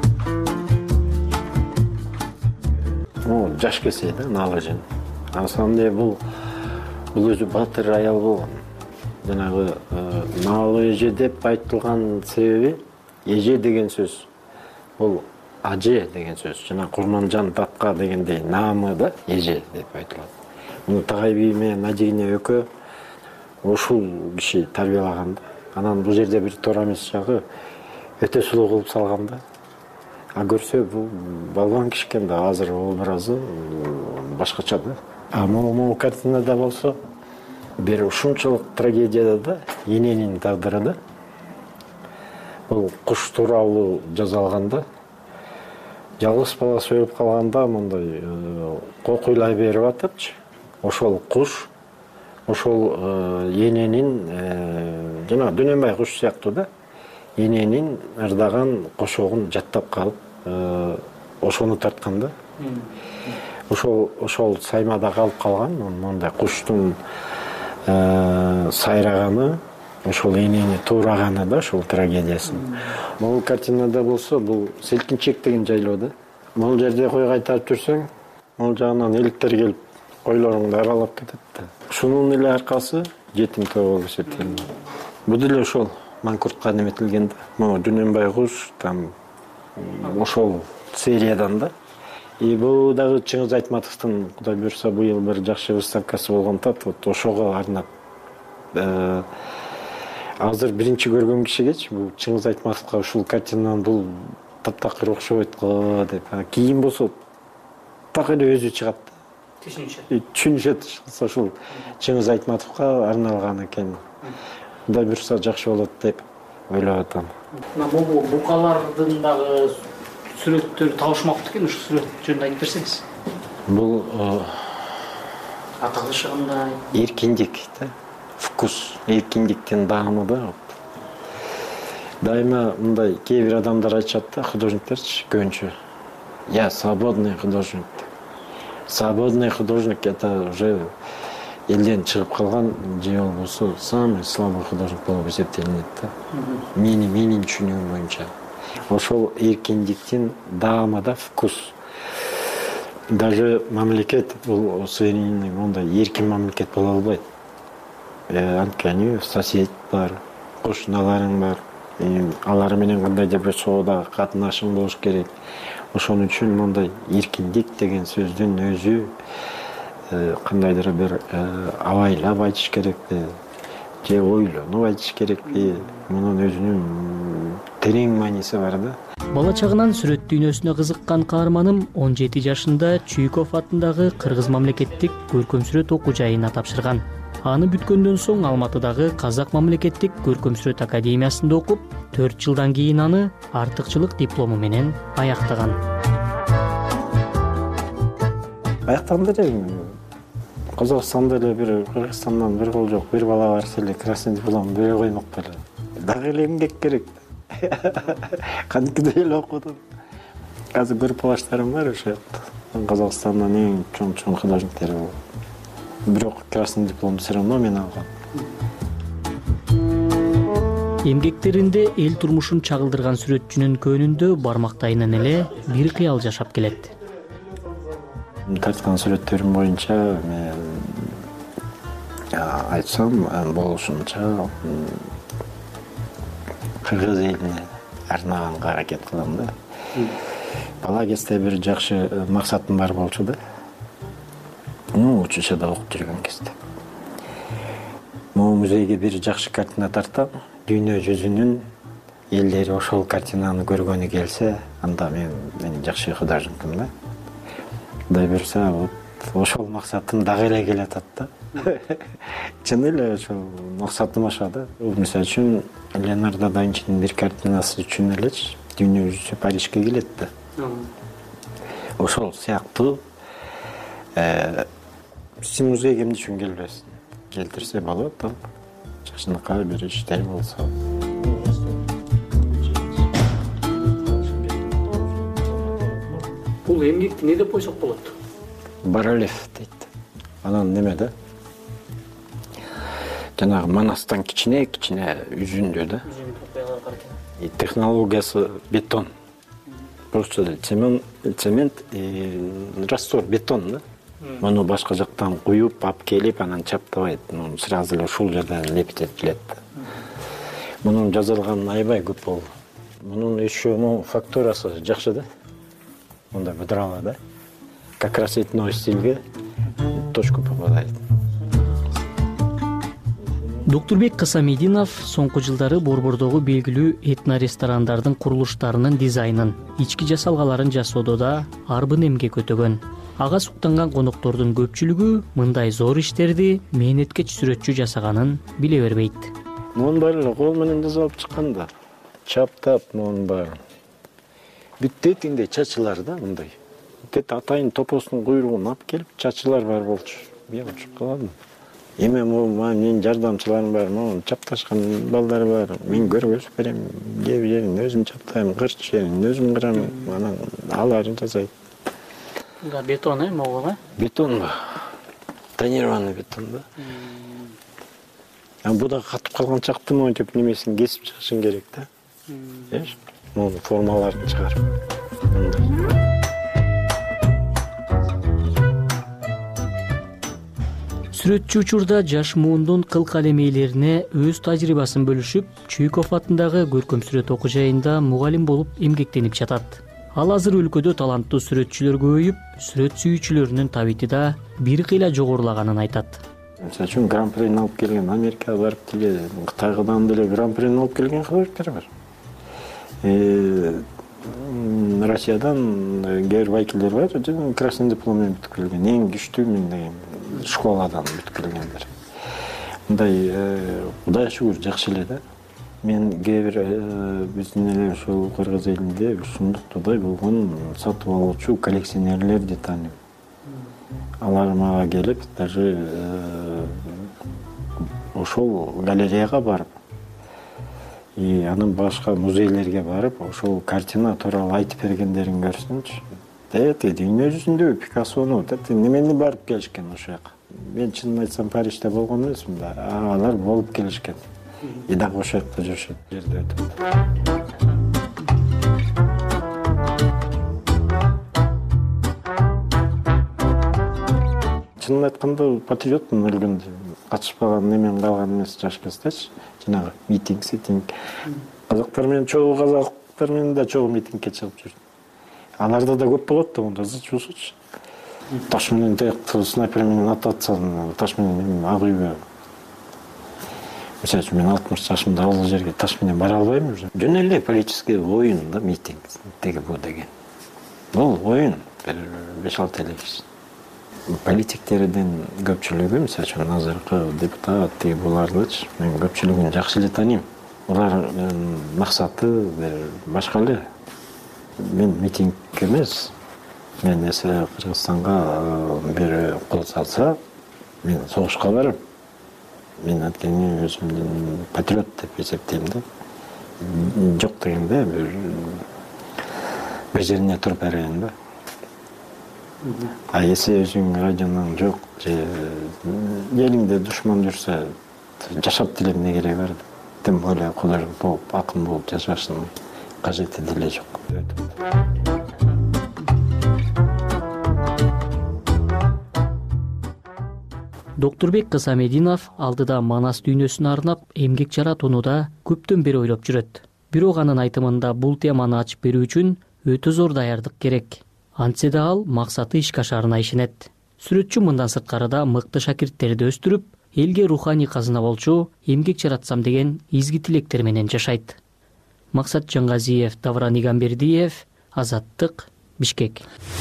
Жаш келсе да, Наалажан. На самом деле бул өзү батыр аял болгон. Жанагы Наалы эже деп айтылган себеби, эже деген сөз бул аже деген сөз. Жана Курманжан татка дегендей наамы да эже деп айтылат. Муну Тагай би менен Надегине экөө ушул киши тарбиялаган да. Анан бул жерде бир туура эмес жагы өтө сулуу кылып салган да. А көрсө бул балбан киши экен да, азыр образы башкача да. А могу картинада болсо бир ушунчалык трагедияда да, эненин тагдыры да. Бул куш тууралуу жазалган да. Жалгыз баласы өлүп калганда мындай кокуйлай берип атыпчы. Ошол куш, ошол эненин жана Дөнөнбай куш сыяктуу да, эненин ырдаган кошогун жаттап калып, ошону тарткан да. Ошол саймада калып калган, мондай куштун сайраганы, ошол энени туураганы да, ошол трагедиясын. Бул картинада болсо, бул Селкинчек деген жайлоо да. Бул жерде кой кайтарып жүрсөң, бул жагынан эликтер келип койлоруңду аралап кетет да. Ушунун эле аркасы жетим тоо болуп эсептелет. Бул деле ошол Манкуртка неметилген да. Могу Дөнөнбай куш там ошол сериядан да. Бул дагы Чыңгыз Айтматовдун, Кудай буйрса, быйыл бир жакшы выставкасы болгондо, вот ошого арнап азыр биринчи көргөн кишигечи бул Чыңгыз Айтматовго ушул картинанын бул таптакыр окшобойт го деп. Кийин болсо так эле өзү чыгат. Түшүнүшөт. Ошол Чыңгыз Айтматовго арналган экен. Кудай буйрса жакшы болот деп ойлоп атам. Могу букалардын дагы сүрөттөрү табышмактуу экен, ушу сүрөт жөнүндө айтып берсеңиз. Бул аталышы кандай? Эркиндик да. Вкус, эркиндиктин даамы да. Дайыма мындай кээ бир адамдар айтышат да, художниктерчи көбүнчө. Я свободный художник. Свободный художник это уже элден чыгып калган же болбосо самый слабый художник болуп эсептелинет да. Менин түшүнүгүм боюнча. Ошол эркиндиктин даамы да, вкус. Даже мамлекет бул суверенный мондай эркин мамлекет боло албайт. Анткени сосед бар, кошуналарың бар. Алар менен кандайдыр бир соода катнашың болуш керек. Ошон үчүн мондай эркиндик деген сөздүн өзү кандайдыр бир абайлап айтыш керекпи, же ойлонуп айтыш керекпи, мунун өзүнүн терең мааниси бар да. Бала чагынан сүрөт дүйнөсүнө кызыккан каарманым 17 жашында Чуйков атындагы Кыргыз мамлекеттик көркөм сүрөт окуу жайына тапшырган. Аны бүткөндөн соң Алматыдагы Казак мамлекеттик көркөм сүрөт академиясында окуп, 4 жылдан кийин аны артыкчылык диплому менен аяктаган. Аяктаганда эле Казакстанда эле бир Кыргызстандан бир кол жок, бир бала барса эле красный диплом бере коймок беле. Дагы эле эмгек керек. Кантип эле окудум. Азыр группалаштарым бар ошо. Казакстандан эң чоң художниктер болуп. Бирок красный дипломду все равно мен алгам. Эмгектеринде эл турмушун чагылдырган сүрөтчүнүн көөнүндө бармактайынан эле бир кыял жашап келет. Тарткан сүрөттөрүм боюнча мен айтсам болушунча кыргыз элине арнаганга аракет кылам да. Бала кезде бир жакшы максатым бар болчу да. Учушада окуп жүргөн кезде. Могу музейге бир жакшы картина тартам. Дүйнө жүзүнүн элдери ошол картинаны көргөнү келсе, анда мен жакшы художникмин да. Кудай буйрса, ошол максатым дагы эле келатат да. Чын эле ошол максатым ошо да. Мисалы үчүн Леонардо да Винчинин бир картинасы үчүн элечи дүйнө жүзү Парижге келет да. Ошол сыяктуу сиз музейге эмне үчүн келбесин? Келтирсе болот да. Жакшынакай бир иштер болсо. Бул эмгекти не деп койсок болот? Баралев дейт. Анан неме да? жанагы Манастан кичине үзүндө да. Технологиясы бетон. Просто цемент раствор бетон да. Муну башка жактан куюп, алып келип, анан чаптабайт. Муну сразу эле ушул жерден лепитип келет. Мунун жасалганы аябай көп болду. Мунун еще фактурасы жакшы да. Мындай быдырала да. Как раз этной стилге точку попадает. Доктурбек Касамединов соңку жылдары Борбордогу белгилүү этно ресторандардын курулуштарынын дизайнын, ички жасалгаларын жасоодо да арбын эмгек өтөгөн. Ага суктанган коноктордун көпчүлүгү мындай зор иштерди мээнеткеч сүрөтчү жасаганын биле бербейт. Мунун баары кол менен жасалып чыкканда, чаптап мунун баары. Бүттетинде чачылар да мындай. Бүттет атайын топосунун куйругун алып келип, чачылар бар болчу. Мен учуп калдым. Эме менин жардамчыларым бар, чапташкан балдар бар. Мен көргөзүп берем, кээ жерин өзүм чаптайм, кырч жерин өзүм кырам, анан аларын жасайт. Да, бетон могул Бетон ба. Тонированный бетон да. Бу да катып калган чакты монтип немесин кесип чыгышың керек да. Мунун формаларын чыгарып. Сүрөтчү учурда жаш муундун кыл калемейлерине өз тажрыйбасын бөлүшүп, Чуйков атындагы көркөм сүрөт окуу жайында мугалим болуп эмгектенип жатат. Ал азыр өлкөдө таланттуу сүрөтчүлөр көбөйүп, сүрөт сүйүүчүлөрүнүн табити да бир кыйла жогорулаганын айтат. Мисалы үчүн гран-прини алып келген, Америкага барып келген, Кытайдан деле гран-прини алып келген художниктер бар. Россиядан кээ бир вакилдер бар, красный дипломмен бүтүп келген, эң күчтүү мындай школадан бүтүп келгендер. Мындай Кудайга шүгүр жакшы эле да. Мен кээ бир биздин эле ошол Кыргыз элинде ушундуктудай болгон сатып алуучу коллекционерлерди тааныйм. Алар мага келип, даже ошол галереяга барып, анын башка музейлерге барып, ошол картина тууралуу айтып бергендерин көрсөмчү. Дүйнө жүзүндө Пикассону немени барып келишкен ошол жака. Мен чынын айтсам Парижде болгон эмесмин да, алар болуп келишкен. И дагы ошол жакта жашайт, жерде өтөт. Чынын айтканда патриотмун өлгөндө. Катышпаган немен калган эмес жаш кездечи. Жанагы митинг. Казактар менен чогуу казактар менен да чогуу митингге чыгып жүрдүм. Аларда да көп болот да, онда зычуусучу. Таш менен снайпер менен атат салган, таш менен ак үйгө. Мисалы үчүн мен 60 жашымда ал жерге таш менен бара албайм уже. Жөн эле политический оюн да, митинг деги бу деген. Бул оюн 5-6 эле киши. Политиктердин көпчүлүгү, мисалы үчүн азыркы депутат булардычы, мен көпчүлүгүн жакшы эле тааныйм. Улар максаты башка эле. Мен митинг эмес. Мен эсе Кыргызстанга бир кол салса, мен согушка барам. Мен анткени өзүмдүн патриот деп эсептейм да. Жок дегенде бир жерине туруп берейин да. Эсе өзүң радионун жок, же элиңде душман жүрсө, жашап деле эмне кереги бар? Тем более художник болуп, акын болуп жашашынын кажети деле жок. Доктурбек Касамединов алдыда Манас дүйнөсүн арнап эмгек жаратууну да көптөн бери ойлоп жүрөт. Бирок анын айтымында бул теманы ачып берүү үчүн өтө зор даярдык керек. Антсе да ал максаты ишке ашарына ишенет. Сүрөтчү мындан сырткары да мыкты шакирттерди өстүрүп, элге руханий казына болчу эмгек жаратсам деген изги тилектер менен жашайт. Максат Жангазиев, Давран Игамбердиев, Азаттык, Бишкек.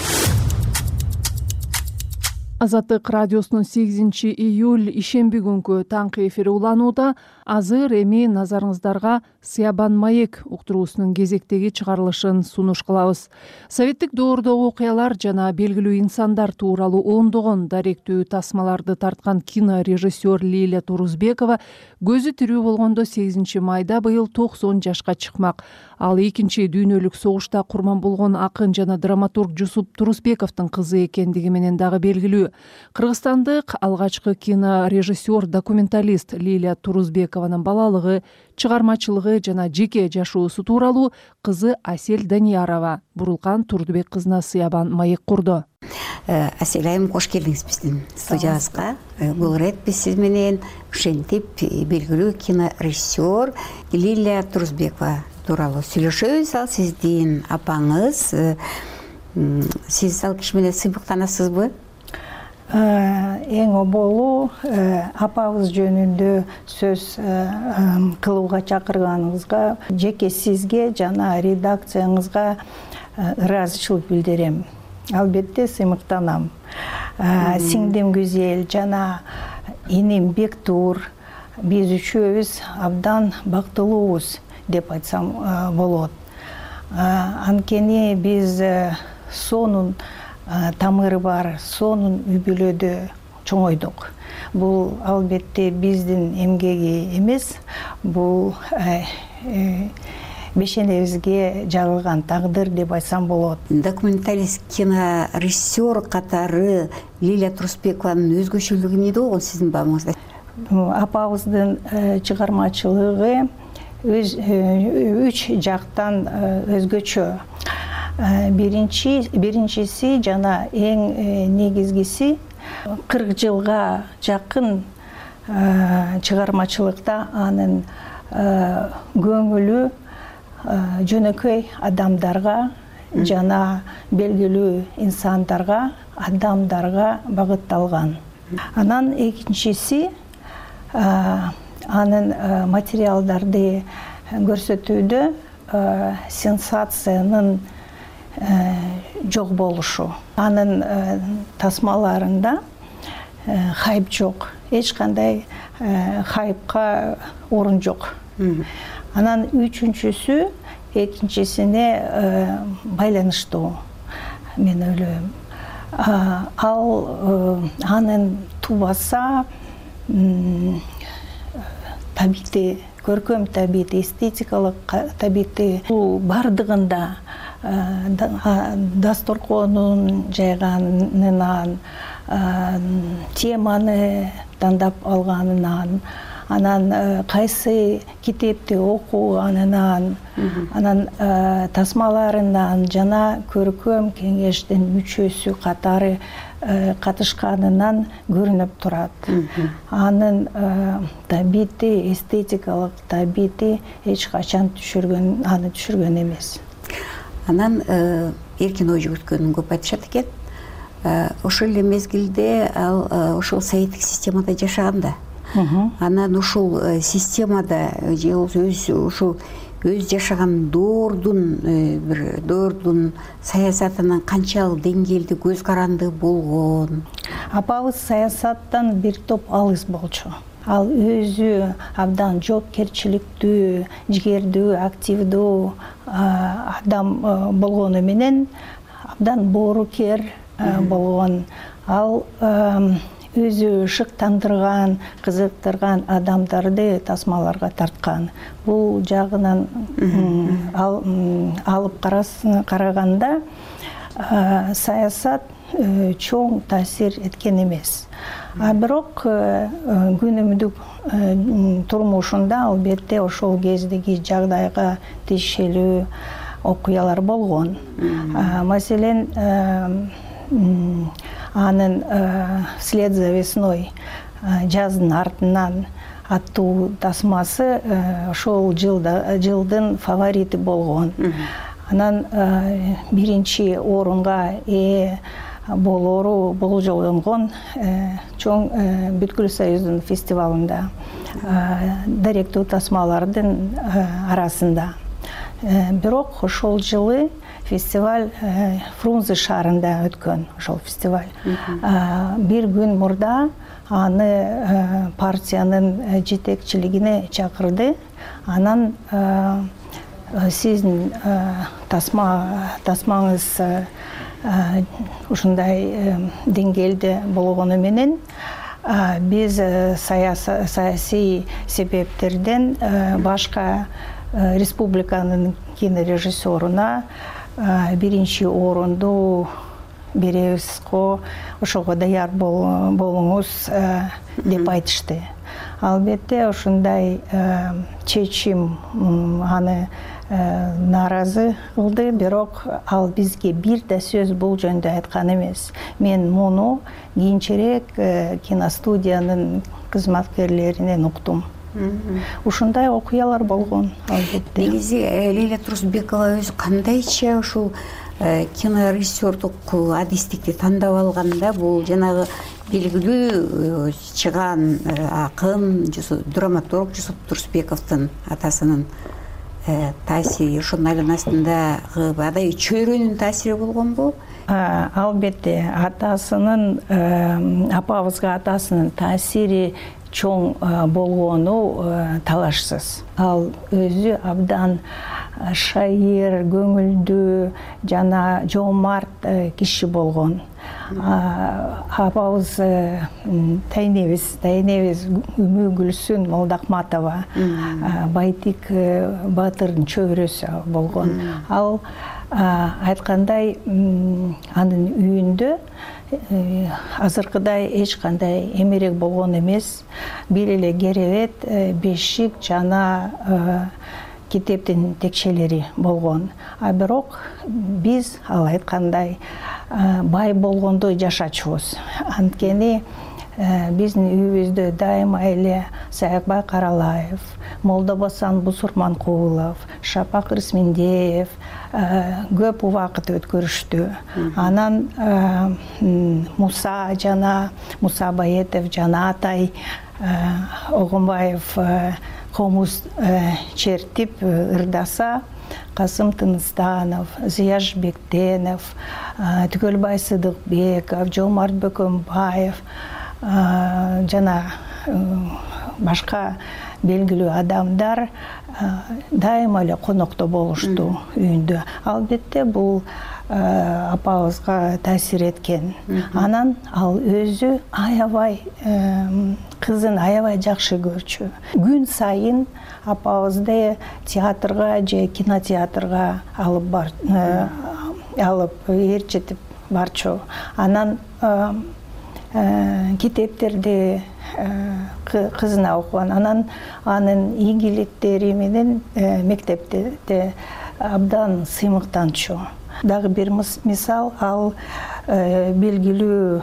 Азаттык радиосунун 8 июль ишемби күнкү таңкы эфири уланууда. Азыр эми назарыңыздарга Сыябан маек уктуруусунун кезектеги чыгарылышын сунуш кылабыз. Советтик доордогу окуялар жана белгилүү инсандар тууралуу ондогон даректүү тасмаларды тарткан кинорежиссер Лилия Турузбекова көзү тирүү болгондо 8 майда быйыл 90 жашка чыкмак. Ал экинчи дүйнөлүк согушта курман болгон акын жана драматург Жусуп Турузбековдун кызы экендиги менен дагы белгилүү. Кыргызстандык алгачкы кинорежиссер, документалист Лилия Турузбекованын балалыгы, чыгармачылыгы жана жеке жашоосу тууралуу кызы Асель Даниярова Бурулкан Турдубек кызына Сыябан маек курду. Асель айым, кош келдиңиз биздин студиябызга. Бул ирет биз сиз менен ушинтип белгилүү кинорежиссер Лилия Турузбекова тууралуу сүйлөшөбүз. Ал сиздин апаңыз. Сиз ал киши менен сыймыктанасызбы? Эң оболу апабыз жөнүндө сөз кылууга чакырганыңызга, жеке сизге жана редакцияңызга ыраазычылык билдирем. Албетте сыймыктанам. Сиңдим Гүзел жана иним Бектур биз үчөөбүз абдан бактылуубуз деп айтсам болот. Анткени биз сонун тамыры бар, сонун үй бүлөдө чоңойдук. Бул албетте биздин эмгеги эмес, бул бешенебизге жаралган тагдыр деп айтсам болот. Документалист, кинорежиссер катары Лилия Турузбекованын өзгөчөлүгү эмнеде болгон сиздин бабыңызда? Апабыздын чыгармачылыгы үч жактан өзгөчө. Биринчиси жана эң негизгиси 40 жылга жакын чыгармачылыкта анын көңүлү жөнөкөй адамдарга жана белгилүү инсандарга, адамдарга багытталган. Анан экинчиси анын материалдарды көрсөтүүдө сенсациянын жок болушу. Анын тасмаларында хайп жок, эч кандай хайпка орун жок. Анан үчүнчүсү экинчисине байланыштуу, мен ойлойм. Ал анын тубаса табити, көркөм табити, эстетикалык табити, бул бардыгында дасторконун жайганынан, теманы тандап алганынан, анан кайсы китепти окуганынан, анан тасмаларынан жана көркөм кеңештин мүчөсү катары катышканынан көрүнүп турат. Анын табити, эстетикалык табити эч качан аны түшүргөн эмес. Анан эркин ой жүгүрткөнүн көп айтышат экен. Ошол эле мезгилде ал ошол советтик системада жашаган да. Анан ушул системада ушул өз жашаган доордун саясатынан канчалык деңгээлде көз каранды болгон? Апабыз саясаттан бир топ алыс болчу. Ал өзү абдан жоопкерчиликтүү, жигердүү, активдүү адам болгону менен абдан боорукер болгон. Ал өзү шыктандырган, кызыктырган адамдарды тасмаларга тарткан. Бул жагынан алып караганда саясат чоң таасир эткен эмес. Бирок күнүмдүк турмушунда албетте ошол кездеги жагдайга тиешелүү окуялар болгон. Маселен, анын «Вслед за весной» жаздын артынан аттуу тасмасы ошол жылдын фаворити болгон. Анан биринчи орунга ээ болору болжолдонгон чоң бүткүл союздун фестивалында, даректүү тасмалардын арасында. Бирок ошол жылы фестиваль Фрунзе шаарында өткөн ошол фестиваль. Бир күн мурда аны партиянын жетекчилигине чакырды. Анан сиздин тасмаңыз ушундай деңгээлде болгону менен биз саясий себептерден башка республиканын кинорежиссеруна биринчи орунду беребиз го, ошого даяр болуңуз деп айтышты. Албетте ушундай чечим аны нааразы кылды, бирок ал бизге бир да сөз бул жөнүндө айткан эмес. Мен муну кийинчерээк киностудиянын кызматкерлеринен уктум. Ушундай окуялар болгон албетте. Негизи Лилия Турсбекова өзү кандайча ушул кинорежиссердук адистикти тандап алганда, бул жанагы белгилүү чыган акын, драматург Жусуп Турсбековдун атасынын таасири, ошонун айланасындагы адай чөйрөнүн таасири болгонбу? Албетте, апабызга атасынын таасири чоң болгону талашсыз. Ал өзү абдан шайыр, көңүлдүү жана жоомарт киши болгон. Апабыз тайнебиз Үмү Гүлсүн Молдахматова, Байтик Батырдын чөбүрөсү болгон. Ал айткандай, анын үйүндө азыркыдай эч кандай эмерек болгон эмес. Бир эле керебет, бешик жана китептин текчелери болгон. Бирок биз ал айткандай бай болгондо жашачубуз. Анткени биздин үйүбүздө дайыма эле Саякбай Каралаев, Молдобасан Бусурманкулов, Шапак Рысминдеев көп убакыт өткөрүштү. Анан Муса Баетов жана Атай Огунбаев комуз чертип ырдаса, Касым Тыныстанов, Зияш Бектенов, Түгөлбай Сыдыкбеков, Жомарт Бөкөнбаев жана башка белгилүү адамдар дайыма эле конокто болушту үйүндө. Албетте бул апабызга таасир эткен. Анан ал өзү аябай кызын аябай жакшы көрчү. Күн сайын апабызды театрга же кинотеатрга алып ээрчитип барчу. Анан китептерди кызына окуган. Анан анын ийгиликтери менен мектепте абдан сыймыктанчу. Дагы бир мисал, ал белгилүү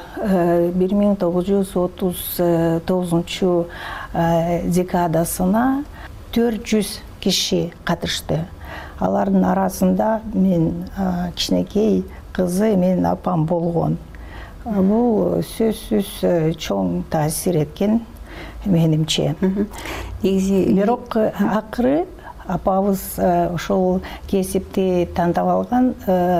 1939 декадасына 400 киши катышты. Алардын арасында мен кичинекей кызы, менин апам болгон. Бул сөзсүз чоң таасир эткен менимче. Бирок акыры апабыз ошол кесипти тандап алган,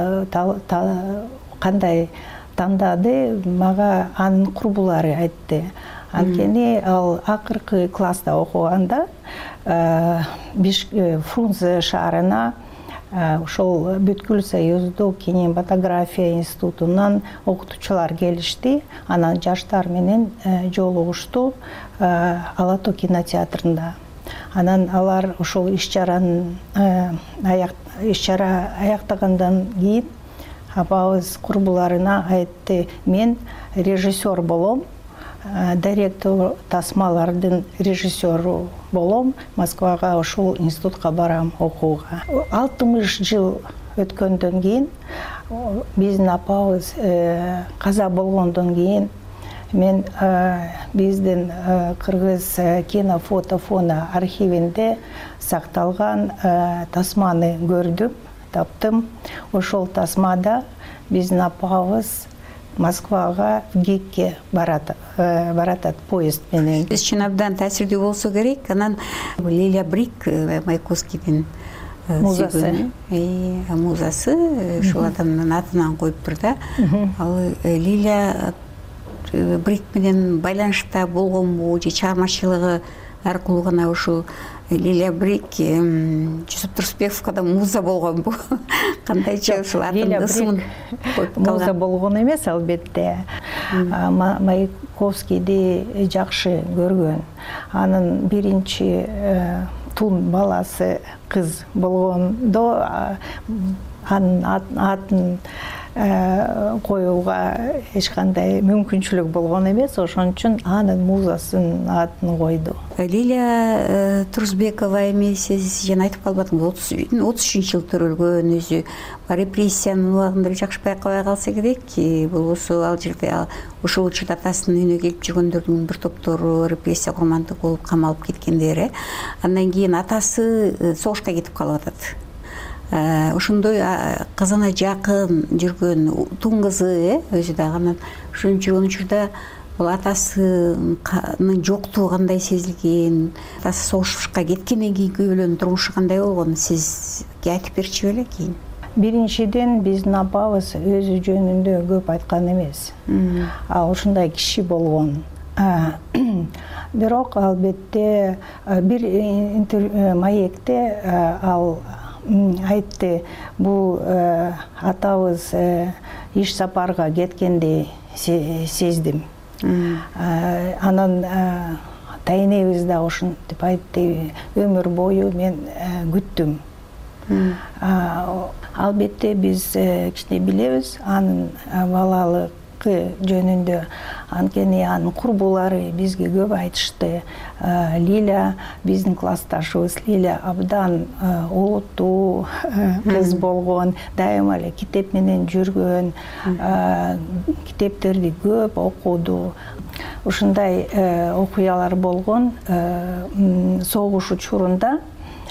кандай тандады, мага анын курбулары айтты. Анткени ал акыркы класста окуганда Фрунзе шаарына ошол бүткүл союздук кинематография институтунан окутуучулар келишти. Анан жаштар менен жолугушту Ала Тоо кинотеатрында. Анан алар ошол иш-чара аяктагандан кийин апабыз курбуларына айтты: мен режиссер болом, директор тасмалардын режиссеру болом, Москвага ошол институтка барам окууга. 60 жыл өткөндөн кийин, биздин апабыз каза болгондон кийин, мен биздин кыргыз кинофотофона архивинде сакталган тасманы көрдүм, таптым. Ошол тасмада биздин апабыз Москвага ГИКке баратат поезд менен. Биз үчүн абдан таасирдүү болсо керек. Анан Лилия Брик Маяковскийдин музасы музасы ушул адамдын атынан коюптур да. Ал Лилия Брик менен байланышта болгонбу же чыгармачылыгы аркылуу гана ушул Лилия Брик Жусуп Турсунбековго да муза болгонбу? Кандайча ушул атын ысымын коюп калган? Муза болгон эмес, албетте. Маяковскийди жакшы көргөн. Анын биринчи тун баласы кыз болгондо анын атын коюуга эч кандай мүмкүнчүлүк болгон эмес, ошон үчүн анын музасынын атын койду. Лилия Турсунбекова эмес, сиз жана айтып калбадыңыз, 33-жылы төрөлгөн, өзү репрессиянын убагында жакшы байкабай калса керек. Болбосо ал жерде ошол учурда атасынын үйүнө келип жүргөндөрдүн бир топтору репрессия курмандык болуп камалып кеткендер. Андан кийин атасы согушка кетип калып атат. Ошондой кызына жакын жүргөн тун кызы өзү дагы анан ошентип жүргөн учурда бул атасынын жоктугу кандай сезилген, атасы согушка кеткенден кийин күйөөлөрдүн турмушу кандай болгон, сизге айтып берчү беле кийин? Биринчиден биздин апабыз өзү жөнүндө көп айткан эмес. Ушундай киши болгон. Бирок албетте бир маекте ал айтты, бул атабыз иш сапарга кеткенди сездим. Анан тайнебиз да ошентип айтты, өмүр бою мен күттүм. Албетте биз кичине билебиз анын балалыкы жөнүндө, анткени анын курбулары бизге көп айтышты. Лиля биздин классташыбыз, Лиля абдан олуттуу кыз болгон, дайыма эле китеп менен жүргөн, китептерди көп окуду. Ушундай окуялар болгон. Согуш учурунда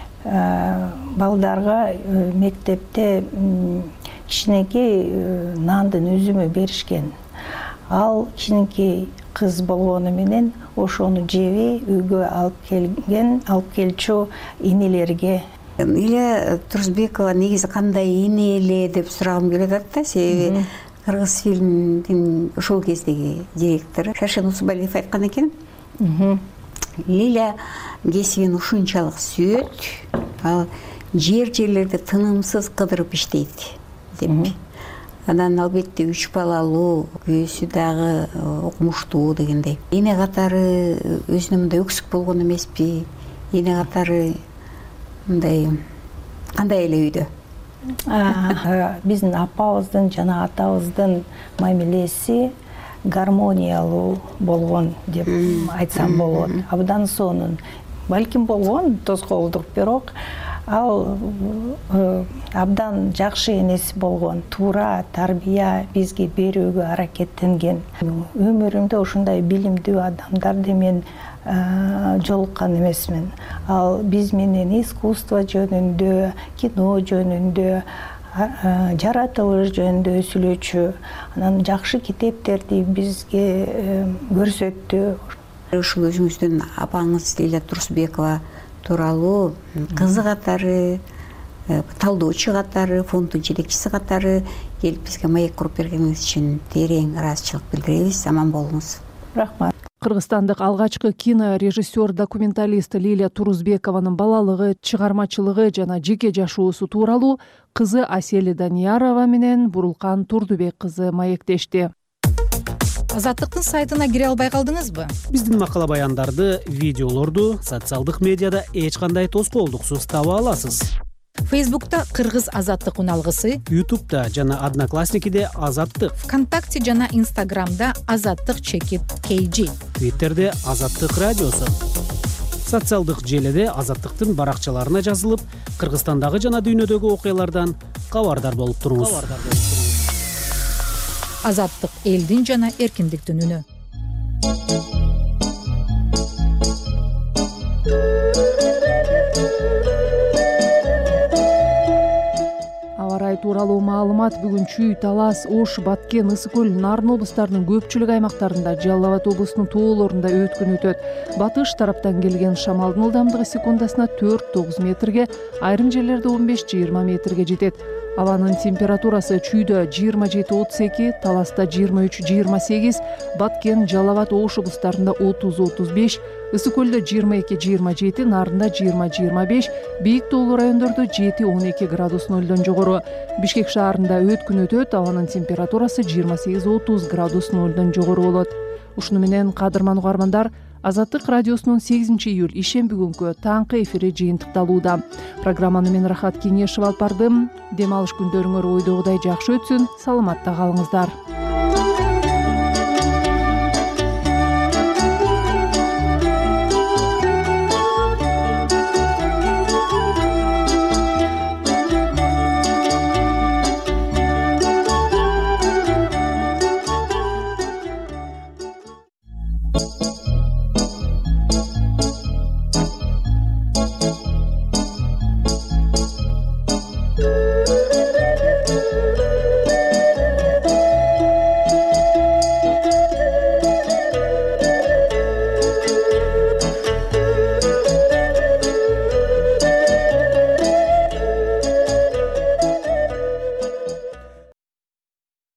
балдарга мектепте кичинекей нандын үзүмү беришкен. Ал кичинекей кыз болгону менен ошону жеби үйгө алып келчү энелерге. Лилия Турсунбекова негизи кандай эне эле деп сурагым келип атат да, себеби Кыргыз фильмдин ошол кездеги директору Шашен Усубалиев айткан экен. Лилия кесибин ушунчалык сүйөт, ал жерлерди тынымсыз кыдырып иштейт деп. Анан албетте 3 балалуу, күйөөсү дагы окумуштуу дегендей. Эне катары өзүнө мындай өксүк болгон эмеспи? Эне катары мындай кандай эле үйдө? Биздин апабыздын жана атабыздын мамилеси гармониялуу болгон деп айтсам болот. Абдан сонун. Балким болгон тоскоолдук, бирок ал абдан жакшы энеси болгон, туура тарбия бизге берүүгө аракеттенген. Өмүрүмдө ушундай билимдүү адамдарды мен жолуккан эмесмин. Ал биз менен искусство жөнүндө, кино жөнүндө, жаратылыш жөнүндө сүйлөчү, анан жакшы китептерди бизге көрсөттү. Ушул өзүңүздүн апаңыз Лилия Турсунбекова тууралуу кызы катары, талдоочу катары, фонддун жетекчиси катары келип бизге маек куруп бергениңиз үчүн терең ыраазычылык билдиребиз. Аман болуңуз. Рахмат. Кыргызстандык алгачкы кинорежиссер, документалист Лилия Турсунбекованын балалыгы, чыгармачылыгы жана жеке жашоосу тууралуу кызы Асель Даниярова менен Бурулкан Турдубек кызы маектешти. Азаттыктын сайтына кире албай калдыңызбы? Биздин макала баяндарды, видеолорду социалдык медиада эч кандай тоскоолдуксуз таба аласыз. Фейсбукта Кыргыз Азаттык уналгысы, Ютубта жана Одноклассникиде Азаттык, ВКонтакте жана Инстаграмда Азаттык _KG, Твиттерде Азаттык радиосу. Социалдык желеде Азаттыктын баракчаларына жазылып, Кыргызстандагы жана дүйнөдөгү окуялардан кабардар болуп туруңуз. Азаттык элдин жана эркиндиктин үнү. Аба ырайы тууралуу маалымат бүгүн Чүй, Талас, Ош, Баткен, Ысык көл, Нарын облустарынын көпчүлүк аймактарында, Жалал Абад облусунун тоолорунда өткүн өтөт. Батыш тараптан келген шамалдын ылдамдыгы секундасына 4-9 метрге, айрым жерлерде 15-20 метрге жетет. Абанын температурасы Чүйдө 27-32, Таласта 23-28, Баткен, Жалал Абад, Ош облустарында 30-35, Ысык көлдө 22-27, Нарында 20-25, бийик тоолуу райондордо 7-12 градус нөлдөн жогору. Бишкек шаарында өткүн өтөт, абанын температурасы 28-30 градус нөлдөн жогору болот. Ушуну менен кадырман угармандар, Азаттык радиосунун 8-июль ишемби күнкү таңкы эфири жыйынтыкталууда. Программаны мен Рахат Кеңешев алып бардым. Дем алыш күндөрүңөр ойдогудай жакшы өтсүн, саламатта калыңыздар.